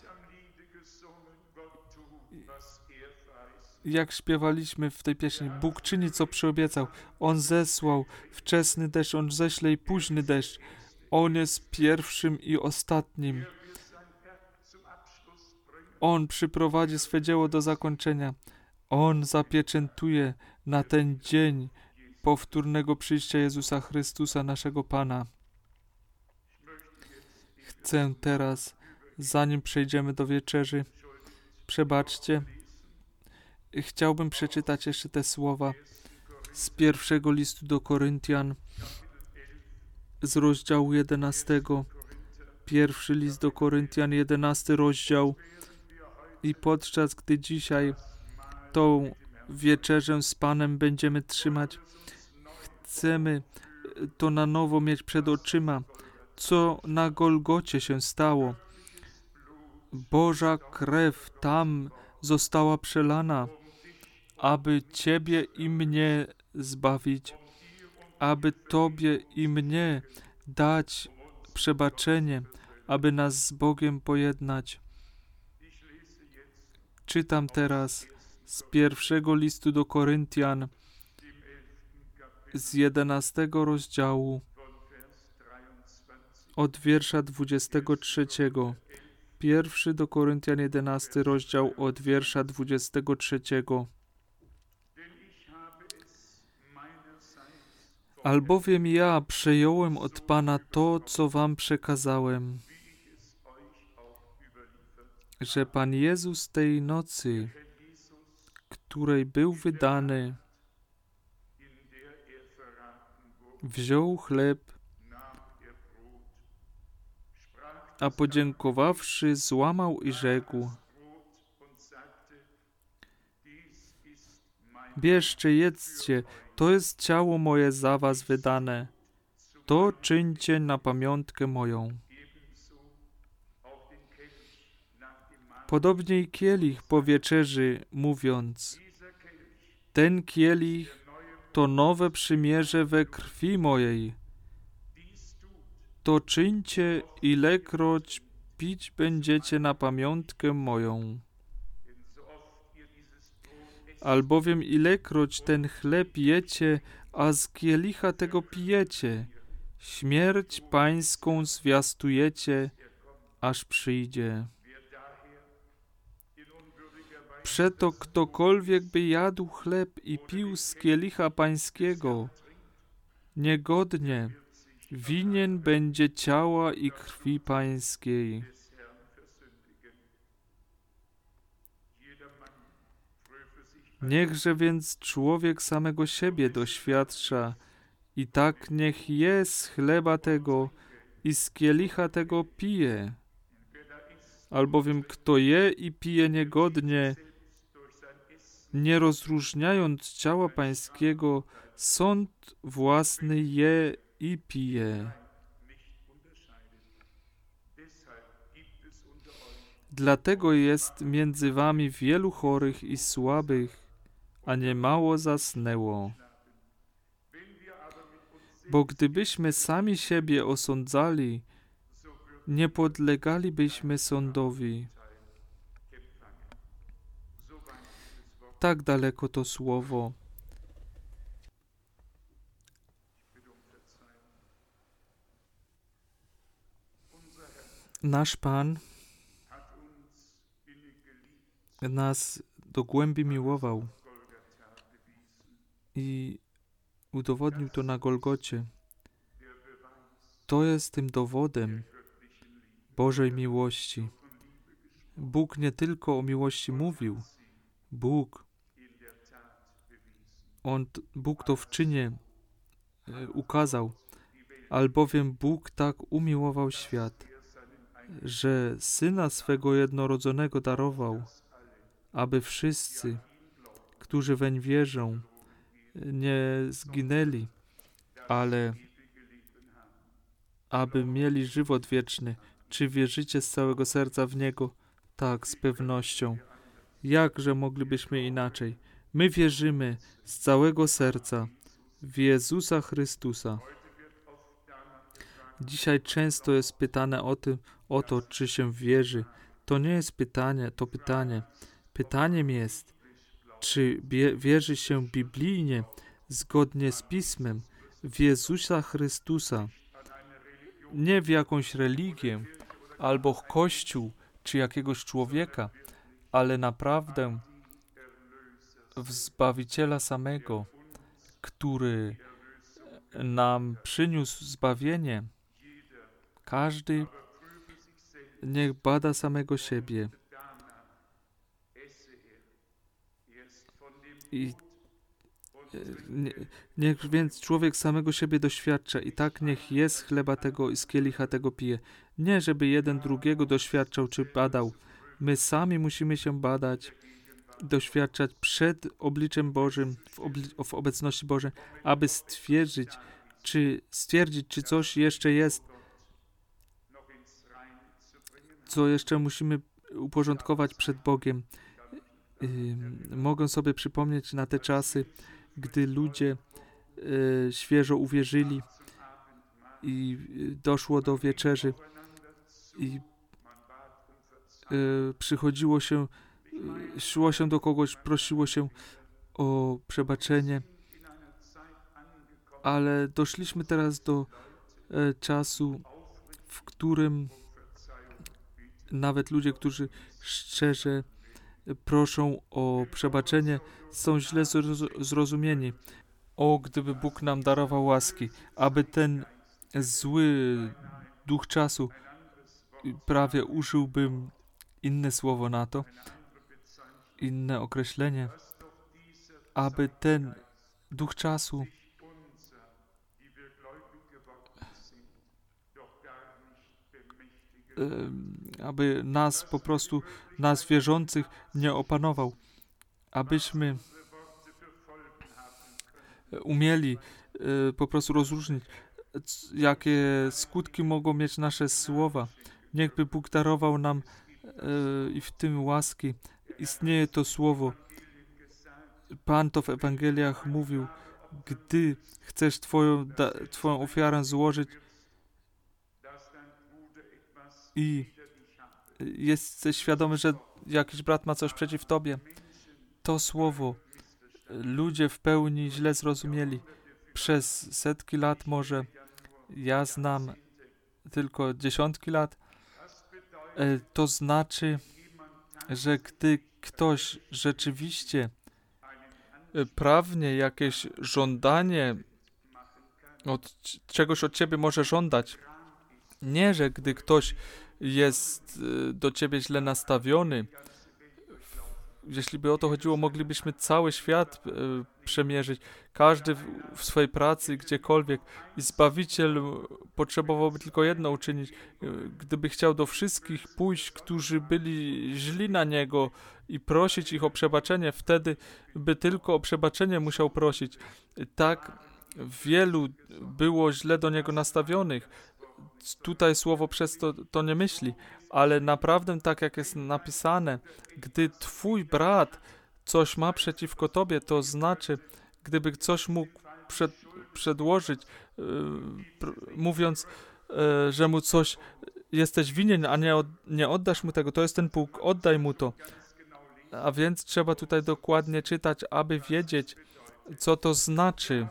[SPEAKER 1] Jak śpiewaliśmy w tej pieśni, Bóg czyni, co przyobiecał. On zesłał wczesny deszcz, On ześle i późny deszcz. On jest pierwszym i ostatnim. On przyprowadzi swe dzieło do zakończenia. On zapieczętuje na ten dzień powtórnego przyjścia Jezusa Chrystusa, naszego Pana. Chcę teraz, zanim przejdziemy do wieczerzy, przebaczcie, chciałbym przeczytać jeszcze te słowa z pierwszego listu do Koryntian, z rozdziału 11. Pierwszy list do Koryntian, 11 rozdział. I podczas gdy dzisiaj tą wieczerzę z Panem będziemy trzymać, chcemy to na nowo mieć przed oczyma, co na Golgocie się stało. Boża krew tam została przelana, aby Ciebie i mnie zbawić, aby Tobie i mnie dać przebaczenie, aby nas z Bogiem pojednać. Czytam teraz z pierwszego listu do Koryntian, z 11 rozdziału, od wiersza 23. Pierwszy do Koryntian, 11 rozdział, od wiersza 23. Albowiem ja przejąłem od Pana to, co wam przekazałem, że Pan Jezus tej nocy, której był wydany, wziął chleb, a podziękowawszy, złamał i rzekł: bierzcie, jedzcie, to jest ciało moje za was wydane. To czyńcie na pamiątkę moją. Podobnie i kielich po wieczerzy, mówiąc: ten kielich to nowe przymierze we krwi mojej. To czyńcie, ilekroć pić będziecie na pamiątkę moją. Albowiem ilekroć ten chleb jecie, a z kielicha tego pijecie, śmierć pańską zwiastujecie, aż przyjdzie. Przeto ktokolwiek by jadł chleb i pił z kielicha pańskiego, niegodnie winien będzie ciała i krwi pańskiej. Niechże więc człowiek samego siebie doświadcza i tak niech je z chleba tego i z kielicha tego pije. Albowiem kto je i pije niegodnie, nie rozróżniając ciała pańskiego, sąd własny je i pije. Dlatego jest między wami wielu chorych i słabych, a niemało zasnęło. Bo gdybyśmy sami siebie osądzali, nie podlegalibyśmy sądowi. Tak daleko to słowo. Nasz Pan nas do głębi miłował i udowodnił to na Golgocie. To jest tym dowodem Bożej miłości. Bóg nie tylko o miłości mówił, Bóg to w czynie ukazał, albowiem Bóg tak umiłował świat, że Syna swego jednorodzonego darował, aby wszyscy, którzy weń wierzą, nie zginęli, ale aby mieli żywot wieczny. Czy wierzycie z całego serca w Niego? Tak, z pewnością. Jakże moglibyśmy inaczej? My wierzymy z całego serca w Jezusa Chrystusa. Dzisiaj często jest pytane o to, czy się wierzy. To nie jest pytanie, to pytanie. Pytaniem jest, czy wierzy się biblijnie, zgodnie z Pismem, w Jezusa Chrystusa. Nie w jakąś religię, albo Kościół, czy jakiegoś człowieka, ale naprawdę w Zbawiciela samego, który nam przyniósł zbawienie. Każdy niech bada samego siebie Niech więc człowiek samego siebie doświadcza i tak niech jest chleba tego i z kielicha tego pije. Nie, żeby jeden drugiego doświadczał czy badał. My sami musimy się badać, doświadczać przed obliczem Bożym, w obecności Bożej, aby stwierdzić, czy coś jeszcze jest, co jeszcze musimy uporządkować przed Bogiem. Mogę sobie przypomnieć na te czasy, gdy ludzie świeżo uwierzyli i doszło do wieczerzy i przychodziło się, szło się do kogoś, prosiło się o przebaczenie, ale doszliśmy teraz do czasu, w którym nawet ludzie, którzy szczerze proszą o przebaczenie, są źle zrozumieni. O, gdyby Bóg nam darował łaski, aby ten zły duch czasu, prawie użyłbym inne słowo na to, inne określenie, aby ten duch czasu aby nas po prostu, nas wierzących nie opanował, abyśmy umieli po prostu rozróżnić, jakie skutki mogą mieć nasze słowa. Niechby Bóg darował nam i w tym łaski. Istnieje to słowo. Pan to w Ewangeliach mówił, gdy chcesz twoją ofiarę złożyć i jesteś świadomy, że jakiś brat ma coś przeciw tobie, to słowo ludzie w pełni źle zrozumieli. Przez setki lat może, ja znam tylko dziesiątki lat, to znaczy, że gdy ktoś rzeczywiście prawnie jakieś żądanie czegoś od ciebie może żądać, nie, że gdy ktoś jest do ciebie źle nastawiony, jeśli by o to chodziło, moglibyśmy cały świat przemierzyć, każdy w swojej pracy, gdziekolwiek, i Zbawiciel potrzebowałby tylko jedno uczynić. Gdyby chciał do wszystkich pójść, którzy byli źli na Niego, i prosić ich o przebaczenie, wtedy by tylko o przebaczenie musiał prosić. Tak wielu było źle do Niego nastawionych. Tutaj słowo przez to nie myśli, ale naprawdę tak jak jest napisane, gdy twój brat coś ma przeciwko tobie, to znaczy, gdyby coś mógł przedłożyć, mówiąc, że mu coś jesteś winien, a nie oddasz mu tego, to jest ten Bóg, oddaj mu to. A więc trzeba tutaj dokładnie czytać, aby wiedzieć, co to znaczy.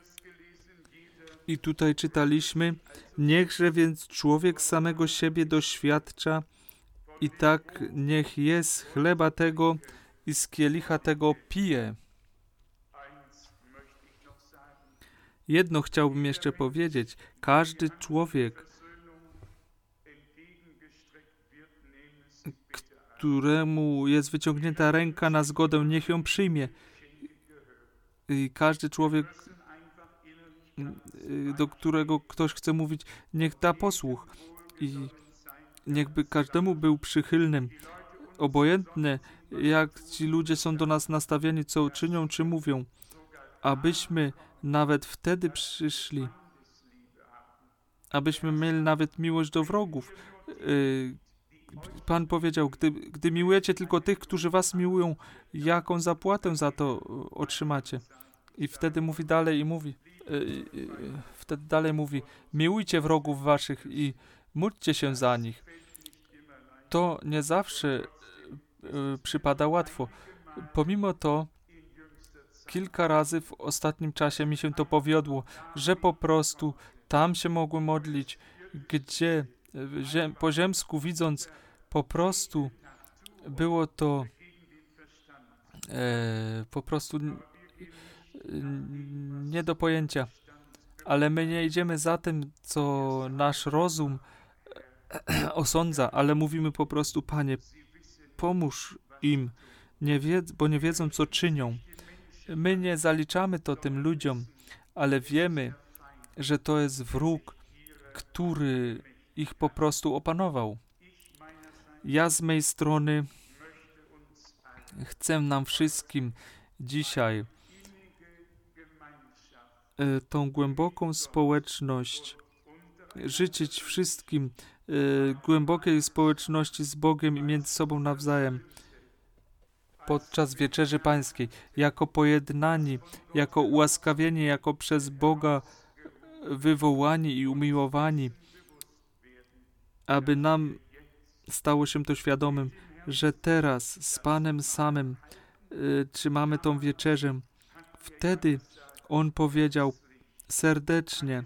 [SPEAKER 1] I tutaj czytaliśmy, niechże więc człowiek samego siebie doświadcza i tak niech jest chleba tego i z kielicha tego pije. Jedno chciałbym jeszcze powiedzieć. Każdy człowiek, któremu jest wyciągnięta ręka na zgodę, niech ją przyjmie. I każdy człowiek, do którego ktoś chce mówić, niech da posłuch. I niechby każdemu był przychylnym. Obojętne, jak ci ludzie są do nas nastawieni, co czynią, czy mówią. Abyśmy nawet wtedy przyszli. Abyśmy mieli nawet miłość do wrogów. Pan powiedział, gdy miłujecie tylko tych, którzy was miłują, jaką zapłatę za to otrzymacie? I wtedy mówi dalej miłujcie wrogów waszych i módlcie się za nich. To nie zawsze przypada łatwo. Pomimo to kilka razy w ostatnim czasie mi się to powiodło, że po prostu tam się mogłem modlić, gdzie po ziemsku widząc, po prostu było to po prostu nie do pojęcia. Ale my nie idziemy za tym, co nasz rozum osądza, ale mówimy po prostu, Panie, pomóż im, bo nie wiedzą, co czynią. My nie zaliczamy to tym ludziom, ale wiemy, że to jest wróg, który ich po prostu opanował. Ja z mojej strony chcę nam wszystkim dzisiaj tą głęboką społeczność, życzyć wszystkim głębokiej społeczności z Bogiem i między sobą nawzajem podczas Wieczerzy Pańskiej, jako pojednani, jako ułaskawieni, jako przez Boga wywołani i umiłowani, aby nam stało się to świadomym, że teraz z Panem samym trzymamy tą wieczerzę. Wtedy On powiedział serdecznie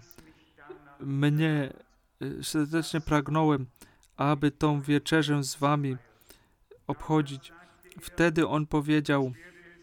[SPEAKER 1] pragnąłem, aby tą wieczerzę z wami obchodzić. Wtedy On powiedział,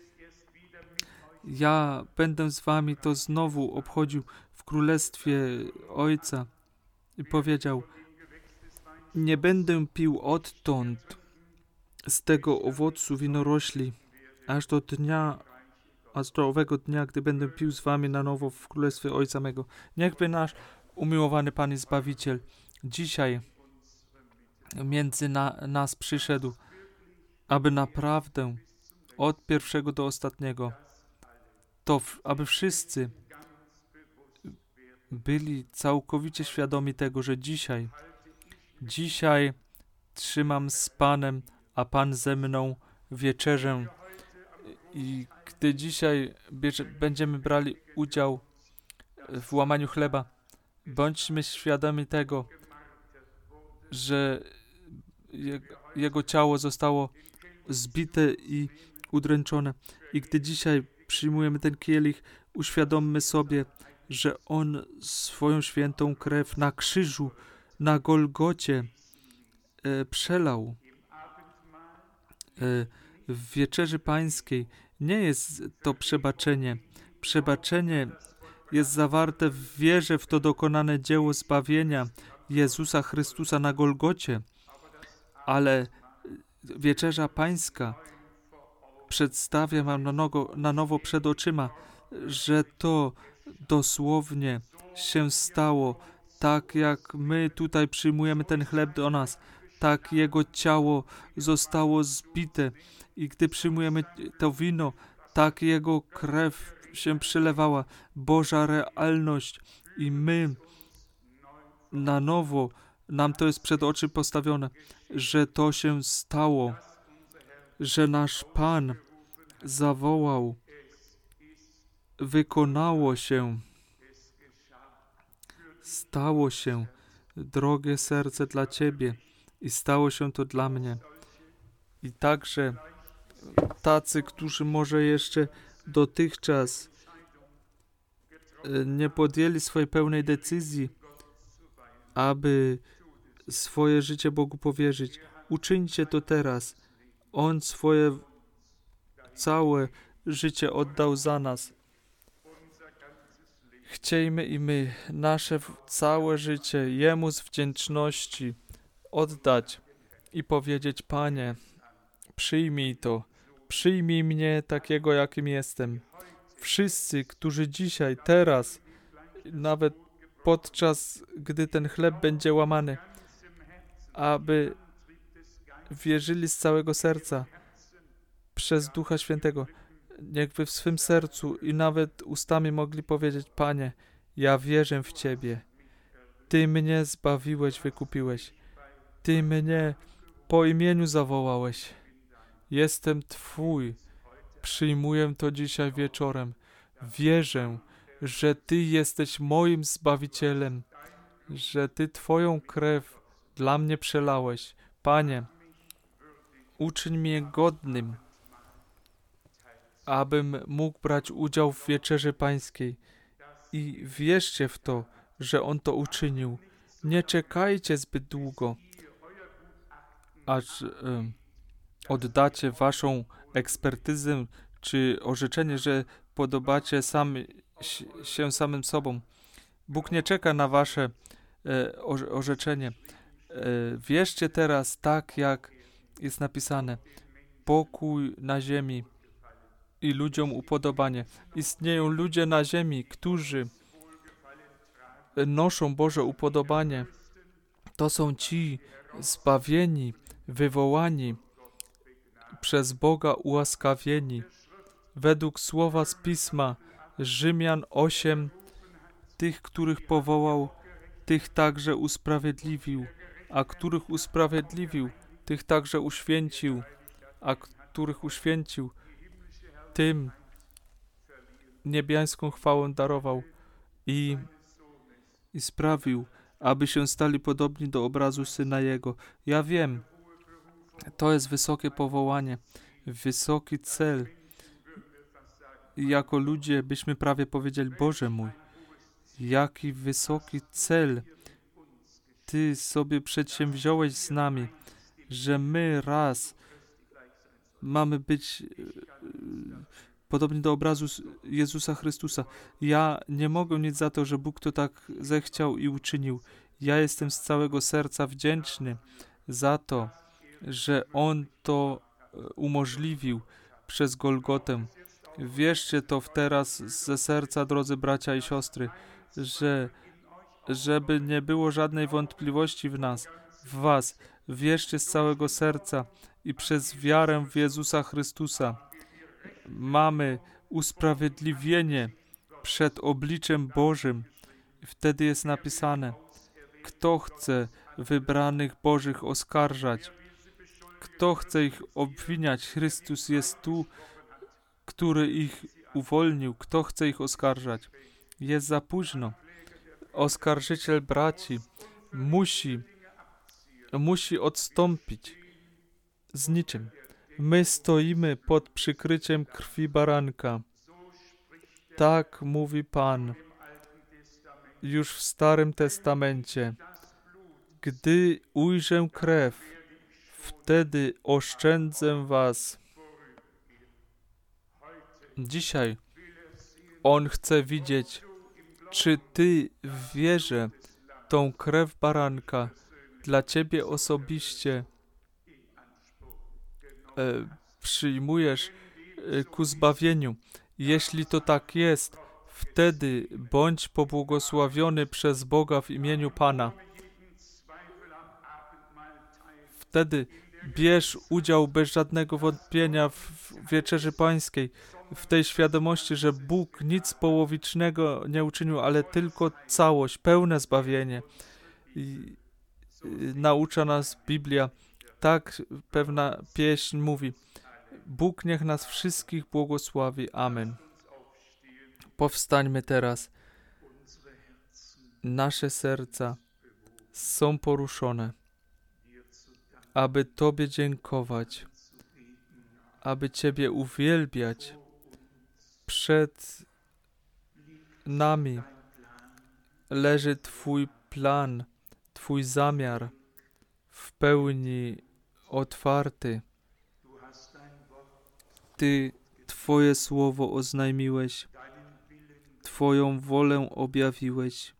[SPEAKER 1] ja będę z wami to znowu obchodził w Królestwie Ojca. I powiedział, nie będę pił odtąd z tego owocu winorośli, aż do owego dnia, gdy będę pił z wami na nowo w Królestwie Ojca mego. Niechby nasz umiłowany Pan i Zbawiciel dzisiaj między nas przyszedł, aby naprawdę od pierwszego do ostatniego, aby wszyscy byli całkowicie świadomi tego, że dzisiaj trzymam z Panem, a Pan ze mną wieczerzę. I gdy dzisiaj będziemy brali udział w łamaniu chleba, bądźmy świadomi tego, że Jego ciało zostało zbite i udręczone. I gdy dzisiaj przyjmujemy ten kielich, uświadommy sobie, że On swoją świętą krew na krzyżu, na Golgocie przelał. W Wieczerzy Pańskiej nie jest to przebaczenie. Przebaczenie jest zawarte w wierze w to dokonane dzieło zbawienia Jezusa Chrystusa na Golgocie, ale Wieczerza Pańska przedstawia nam na nowo przed oczyma, że to dosłownie się stało, tak jak my tutaj przyjmujemy ten chleb do nas, tak Jego ciało zostało zbite i gdy przyjmujemy to wino, tak Jego krew się przelewała, Boża realność i my na nowo, nam to jest przed oczy postawione, że to się stało, że nasz Pan zawołał, wykonało się, stało się, drogie serce dla Ciebie i stało się to dla mnie. I także tacy, którzy może jeszcze dotychczas nie podjęli swojej pełnej decyzji, aby swoje życie Bogu powierzyć. Uczyńcie to teraz. On swoje całe życie oddał za nas. Chciejmy i my nasze całe życie Jemu z wdzięczności oddać i powiedzieć, Panie, przyjmij to. Przyjmij mnie takiego, jakim jestem. Wszyscy, którzy dzisiaj, teraz, nawet podczas gdy ten chleb będzie łamany, aby wierzyli z całego serca przez Ducha Świętego. Niechby w swym sercu i nawet ustami mogli powiedzieć, Panie, ja wierzę w Ciebie. Ty mnie zbawiłeś, wykupiłeś. Ty mnie po imieniu zawołałeś. Jestem Twój. Przyjmuję to dzisiaj wieczorem. Wierzę, że Ty jesteś moim Zbawicielem, że Ty Twoją krew dla mnie przelałeś. Panie, uczyń mnie godnym, abym mógł brać udział w Wieczerzy Pańskiej. I wierzcie w to, że On to uczynił. Nie czekajcie zbyt długo, aż oddacie waszą ekspertyzę czy orzeczenie, że podobacie się samym sobą. Bóg nie czeka na wasze orzeczenie. Wierzcie teraz tak, jak jest napisane. Pokój na ziemi i ludziom upodobanie. Istnieją ludzie na ziemi, którzy noszą Boże upodobanie. To są ci zbawieni, wywołani, przez Boga ułaskawieni. Według słowa z Pisma, Rzymian 8, tych, których powołał, tych także usprawiedliwił, a których usprawiedliwił, tych także uświęcił, a których uświęcił, tym niebiańską chwałę darował i sprawił, aby się stali podobni do obrazu Syna Jego. Ja wiem, to jest wysokie powołanie, wysoki cel. I jako ludzie byśmy prawie powiedzieli, Boże mój, jaki wysoki cel Ty sobie przedsięwziąłeś z nami, że my raz mamy być podobni do obrazu Jezusa Chrystusa. Ja nie mogę nic za to, że Bóg to tak zechciał i uczynił. Ja jestem z całego serca wdzięczny za to, że On to umożliwił przez Golgotę. Wierzcie to teraz ze serca, drodzy bracia i siostry, żeby nie było żadnej wątpliwości w nas, w was. Wierzcie z całego serca i przez wiarę w Jezusa Chrystusa mamy usprawiedliwienie przed obliczem Bożym. Wtedy jest napisane, kto chce wybranych Bożych oskarżać, kto chce ich obwiniać, Chrystus jest tu, który ich uwolnił, kto chce ich oskarżać. Jest za późno. Oskarżyciel braci musi odstąpić z niczym. My stoimy pod przykryciem krwi baranka. Tak mówi Pan już w Starym Testamencie. Gdy ujrzę krew, wtedy oszczędzę was. Dzisiaj On chce widzieć, czy ty w wierze tą krew baranka dla ciebie osobiście przyjmujesz ku zbawieniu. Jeśli to tak jest, wtedy bądź pobłogosławiony przez Boga w imieniu Pana. Wtedy bierz udział bez żadnego wątpienia w Wieczerzy Pańskiej, w tej świadomości, że Bóg nic połowicznego nie uczynił, ale tylko całość, pełne zbawienie. I naucza nas Biblia, tak pewna pieśń mówi, Bóg niech nas wszystkich błogosławi. Amen. Powstańmy teraz. Nasze serca są poruszone, aby Tobie dziękować, aby Ciebie uwielbiać. Przed nami leży Twój plan, Twój zamiar w pełni otwarty. Ty Twoje słowo oznajmiłeś, Twoją wolę objawiłeś.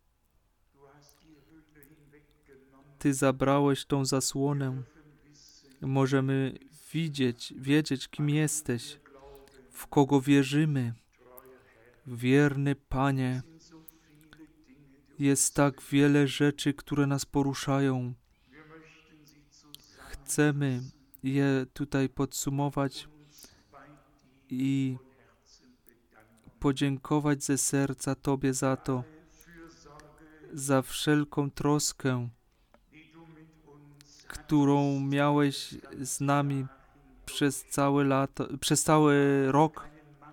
[SPEAKER 1] Ty zabrałeś tą zasłonę. Możemy wiedzieć, kim jesteś, w kogo wierzymy. Wierny Panie, jest tak wiele rzeczy, które nas poruszają. Chcemy je tutaj podsumować i podziękować ze serca Tobie za to, za wszelką troskę, którą miałeś z nami przez cały rok.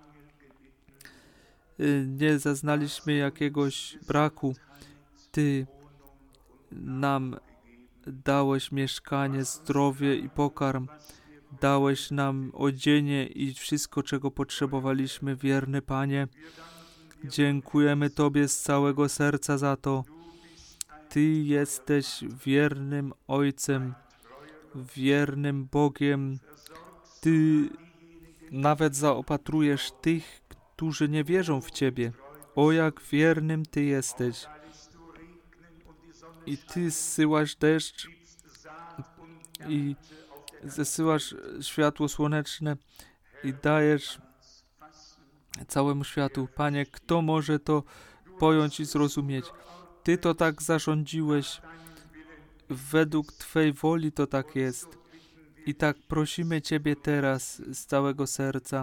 [SPEAKER 1] Nie zaznaliśmy jakiegoś braku. Ty nam dałeś mieszkanie, zdrowie i pokarm. Dałeś nam odzienie i wszystko, czego potrzebowaliśmy, wierny Panie. Dziękujemy Tobie z całego serca za to. Ty jesteś wiernym Ojcem, wiernym Bogiem. Ty nawet zaopatrujesz tych, którzy nie wierzą w Ciebie. O, jak wiernym Ty jesteś. I Ty zsyłasz deszcz i zesyłasz światło słoneczne i dajesz całemu światu. Panie, kto może to pojąć i zrozumieć? Ty to tak zarządziłeś, według Twej woli to tak jest. I tak prosimy Ciebie teraz z całego serca.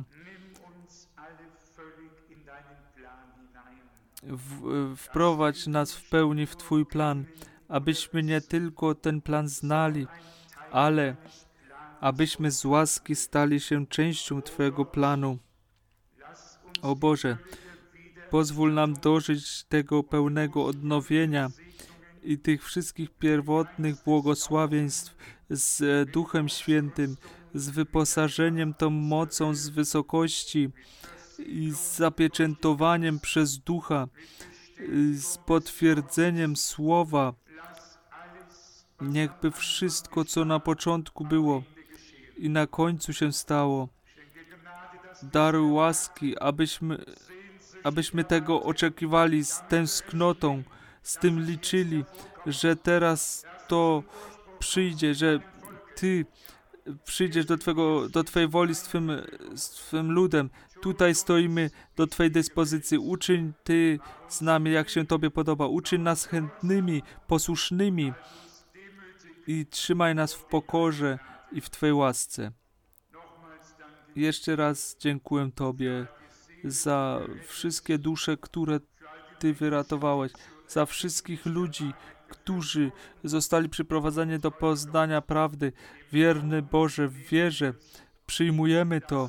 [SPEAKER 1] Wprowadź nas w pełni w Twój plan, abyśmy nie tylko ten plan znali, ale abyśmy z łaski stali się częścią Twojego planu. O Boże, pozwól nam dożyć tego pełnego odnowienia i tych wszystkich pierwotnych błogosławieństw z Duchem Świętym, z wyposażeniem tą mocą z wysokości i z zapieczętowaniem przez Ducha, z potwierdzeniem Słowa. Niechby wszystko, co na początku było i na końcu się stało. Daruj łaski, abyśmy tego oczekiwali z tęsknotą, z tym liczyli, że teraz to przyjdzie, że Ty przyjdziesz do Twojej woli z Twym ludem. Tutaj stoimy do Twojej dyspozycji. Uczyń Ty z nami, jak się Tobie podoba. Uczyń nas chętnymi, posłusznymi i trzymaj nas w pokorze i w Twojej łasce. Jeszcze raz dziękuję Tobie za wszystkie dusze, które Ty wyratowałeś, za wszystkich ludzi, którzy zostali przyprowadzeni do poznania prawdy. Wierny Boże, w wierze przyjmujemy to,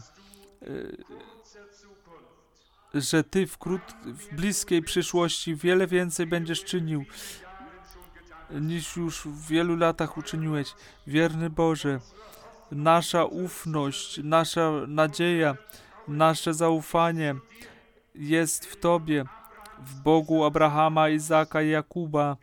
[SPEAKER 1] że Ty w bliskiej przyszłości wiele więcej będziesz czynił, niż już w wielu latach uczyniłeś. Wierny Boże, nasza ufność, nasza nadzieja, nasze zaufanie jest w Tobie, w Bogu Abrahama, Izaka i Jakuba,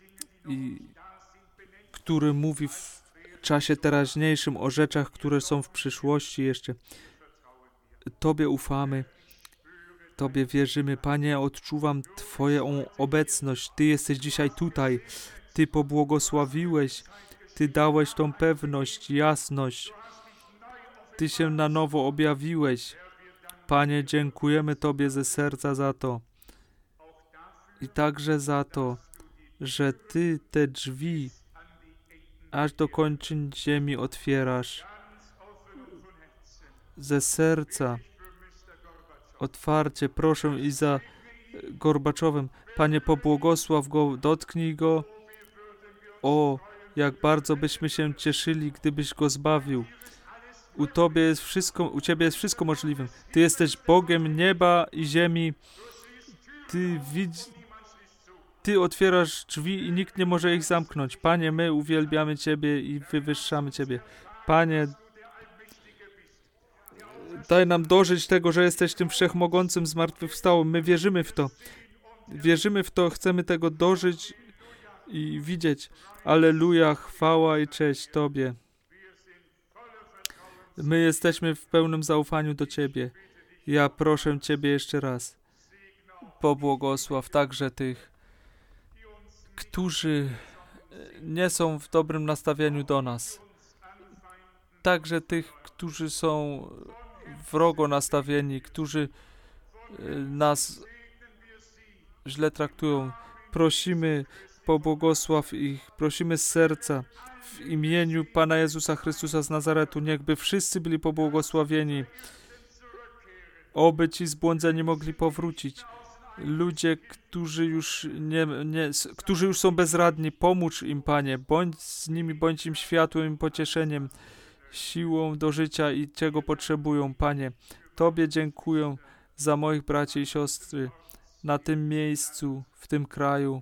[SPEAKER 1] który mówi w czasie teraźniejszym o rzeczach, które są w przyszłości jeszcze. Tobie ufamy, Tobie wierzymy. Panie, odczuwam Twoją obecność. Ty jesteś dzisiaj tutaj. Ty pobłogosławiłeś. Ty dałeś tą pewność, jasność. Ty się na nowo objawiłeś. Panie, dziękujemy Tobie ze serca za to. I także za to, że Ty te drzwi aż do kończyn ziemi otwierasz. Ze serca otwarcie proszę i za Gorbaczowem. Panie, pobłogosław go, dotknij go. O, jak bardzo byśmy się cieszyli, gdybyś go zbawił. U Ciebie jest wszystko możliwe. Ty jesteś Bogiem nieba i ziemi. Ty otwierasz drzwi i nikt nie może ich zamknąć. Panie, my uwielbiamy Ciebie i wywyższamy Ciebie. Panie, daj nam dożyć tego, że jesteś tym wszechmogącym zmartwychwstałym. My wierzymy w to. Wierzymy w to, chcemy tego dożyć i widzieć. Alleluja, chwała i cześć Tobie. My jesteśmy w pełnym zaufaniu do Ciebie. Ja proszę Ciebie jeszcze raz. Pobłogosław także tych, którzy nie są w dobrym nastawieniu do nas. Także tych, którzy są wrogo nastawieni, którzy nas źle traktują. Prosimy, pobłogosław ich, prosimy z serca w imieniu Pana Jezusa Chrystusa z Nazaretu, niechby wszyscy byli pobłogosławieni, oby ci zbłądzeni mogli powrócić. Ludzie, którzy już są bezradni, pomóż im, Panie, bądź z nimi, bądź im światłem i pocieszeniem, siłą do życia i czego potrzebują, Panie. Tobie dziękuję za moich braci i siostry na tym miejscu, w tym kraju,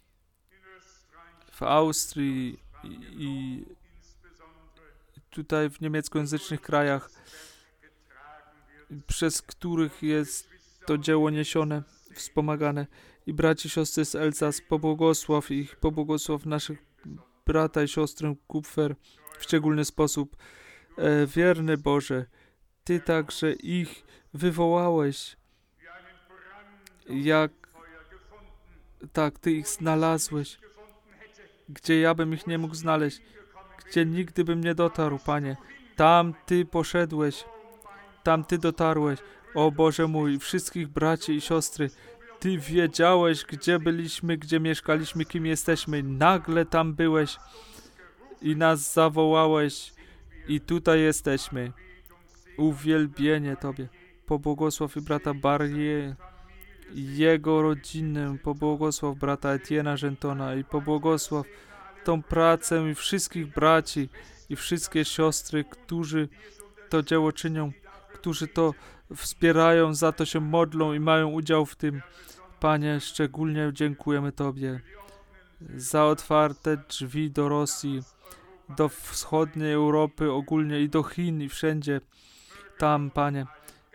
[SPEAKER 1] w Austrii i tutaj w niemieckojęzycznych krajach, przez których jest to dzieło niesione, wspomagane. I braci i siostry z Elzas, pobłogosław ich, pobłogosław naszych brata i siostrę Kupfer w szczególny sposób. Wierny Boże, Ty także ich wywołałeś, Ty ich znalazłeś, gdzie ja bym ich nie mógł znaleźć, gdzie nigdy bym nie dotarł, Panie. Tam Ty poszedłeś, tam Ty dotarłeś. O Boże mój, wszystkich braci i siostry, Ty wiedziałeś, gdzie byliśmy, gdzie mieszkaliśmy, kim jesteśmy. Nagle tam byłeś i nas zawołałeś i tutaj jesteśmy. Uwielbienie Tobie. Pobłogosław i brata Barrier, jego rodzinę, pobłogosław brata Etiena Gentona i pobłogosław tą pracę i wszystkich braci i wszystkie siostry, którzy to dzieło czynią, którzy to wspierają, za to się modlą i mają udział w tym. Panie, szczególnie dziękujemy Tobie za otwarte drzwi do Rosji, do wschodniej Europy ogólnie i do Chin i wszędzie tam, Panie.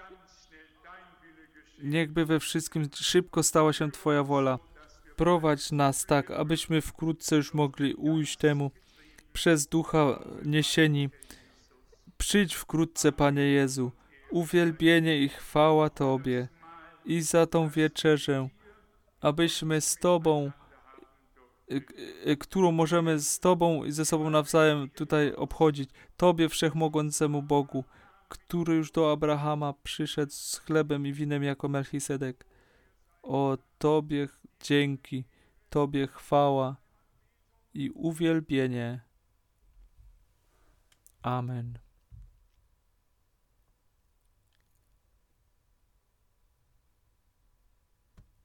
[SPEAKER 1] Niechby we wszystkim szybko stała się Twoja wola. Prowadź nas tak, abyśmy wkrótce już mogli ujść temu przez Ducha niesieni. Przyjdź wkrótce, Panie Jezu. Uwielbienie i chwała Tobie i za tą wieczerzę, abyśmy z Tobą, którą możemy z Tobą i ze sobą nawzajem tutaj obchodzić, Tobie Wszechmogącemu Bogu, który już do Abrahama przyszedł z chlebem i winem jako Melchisedek. O Tobie dzięki, Tobie chwała i uwielbienie. Amen.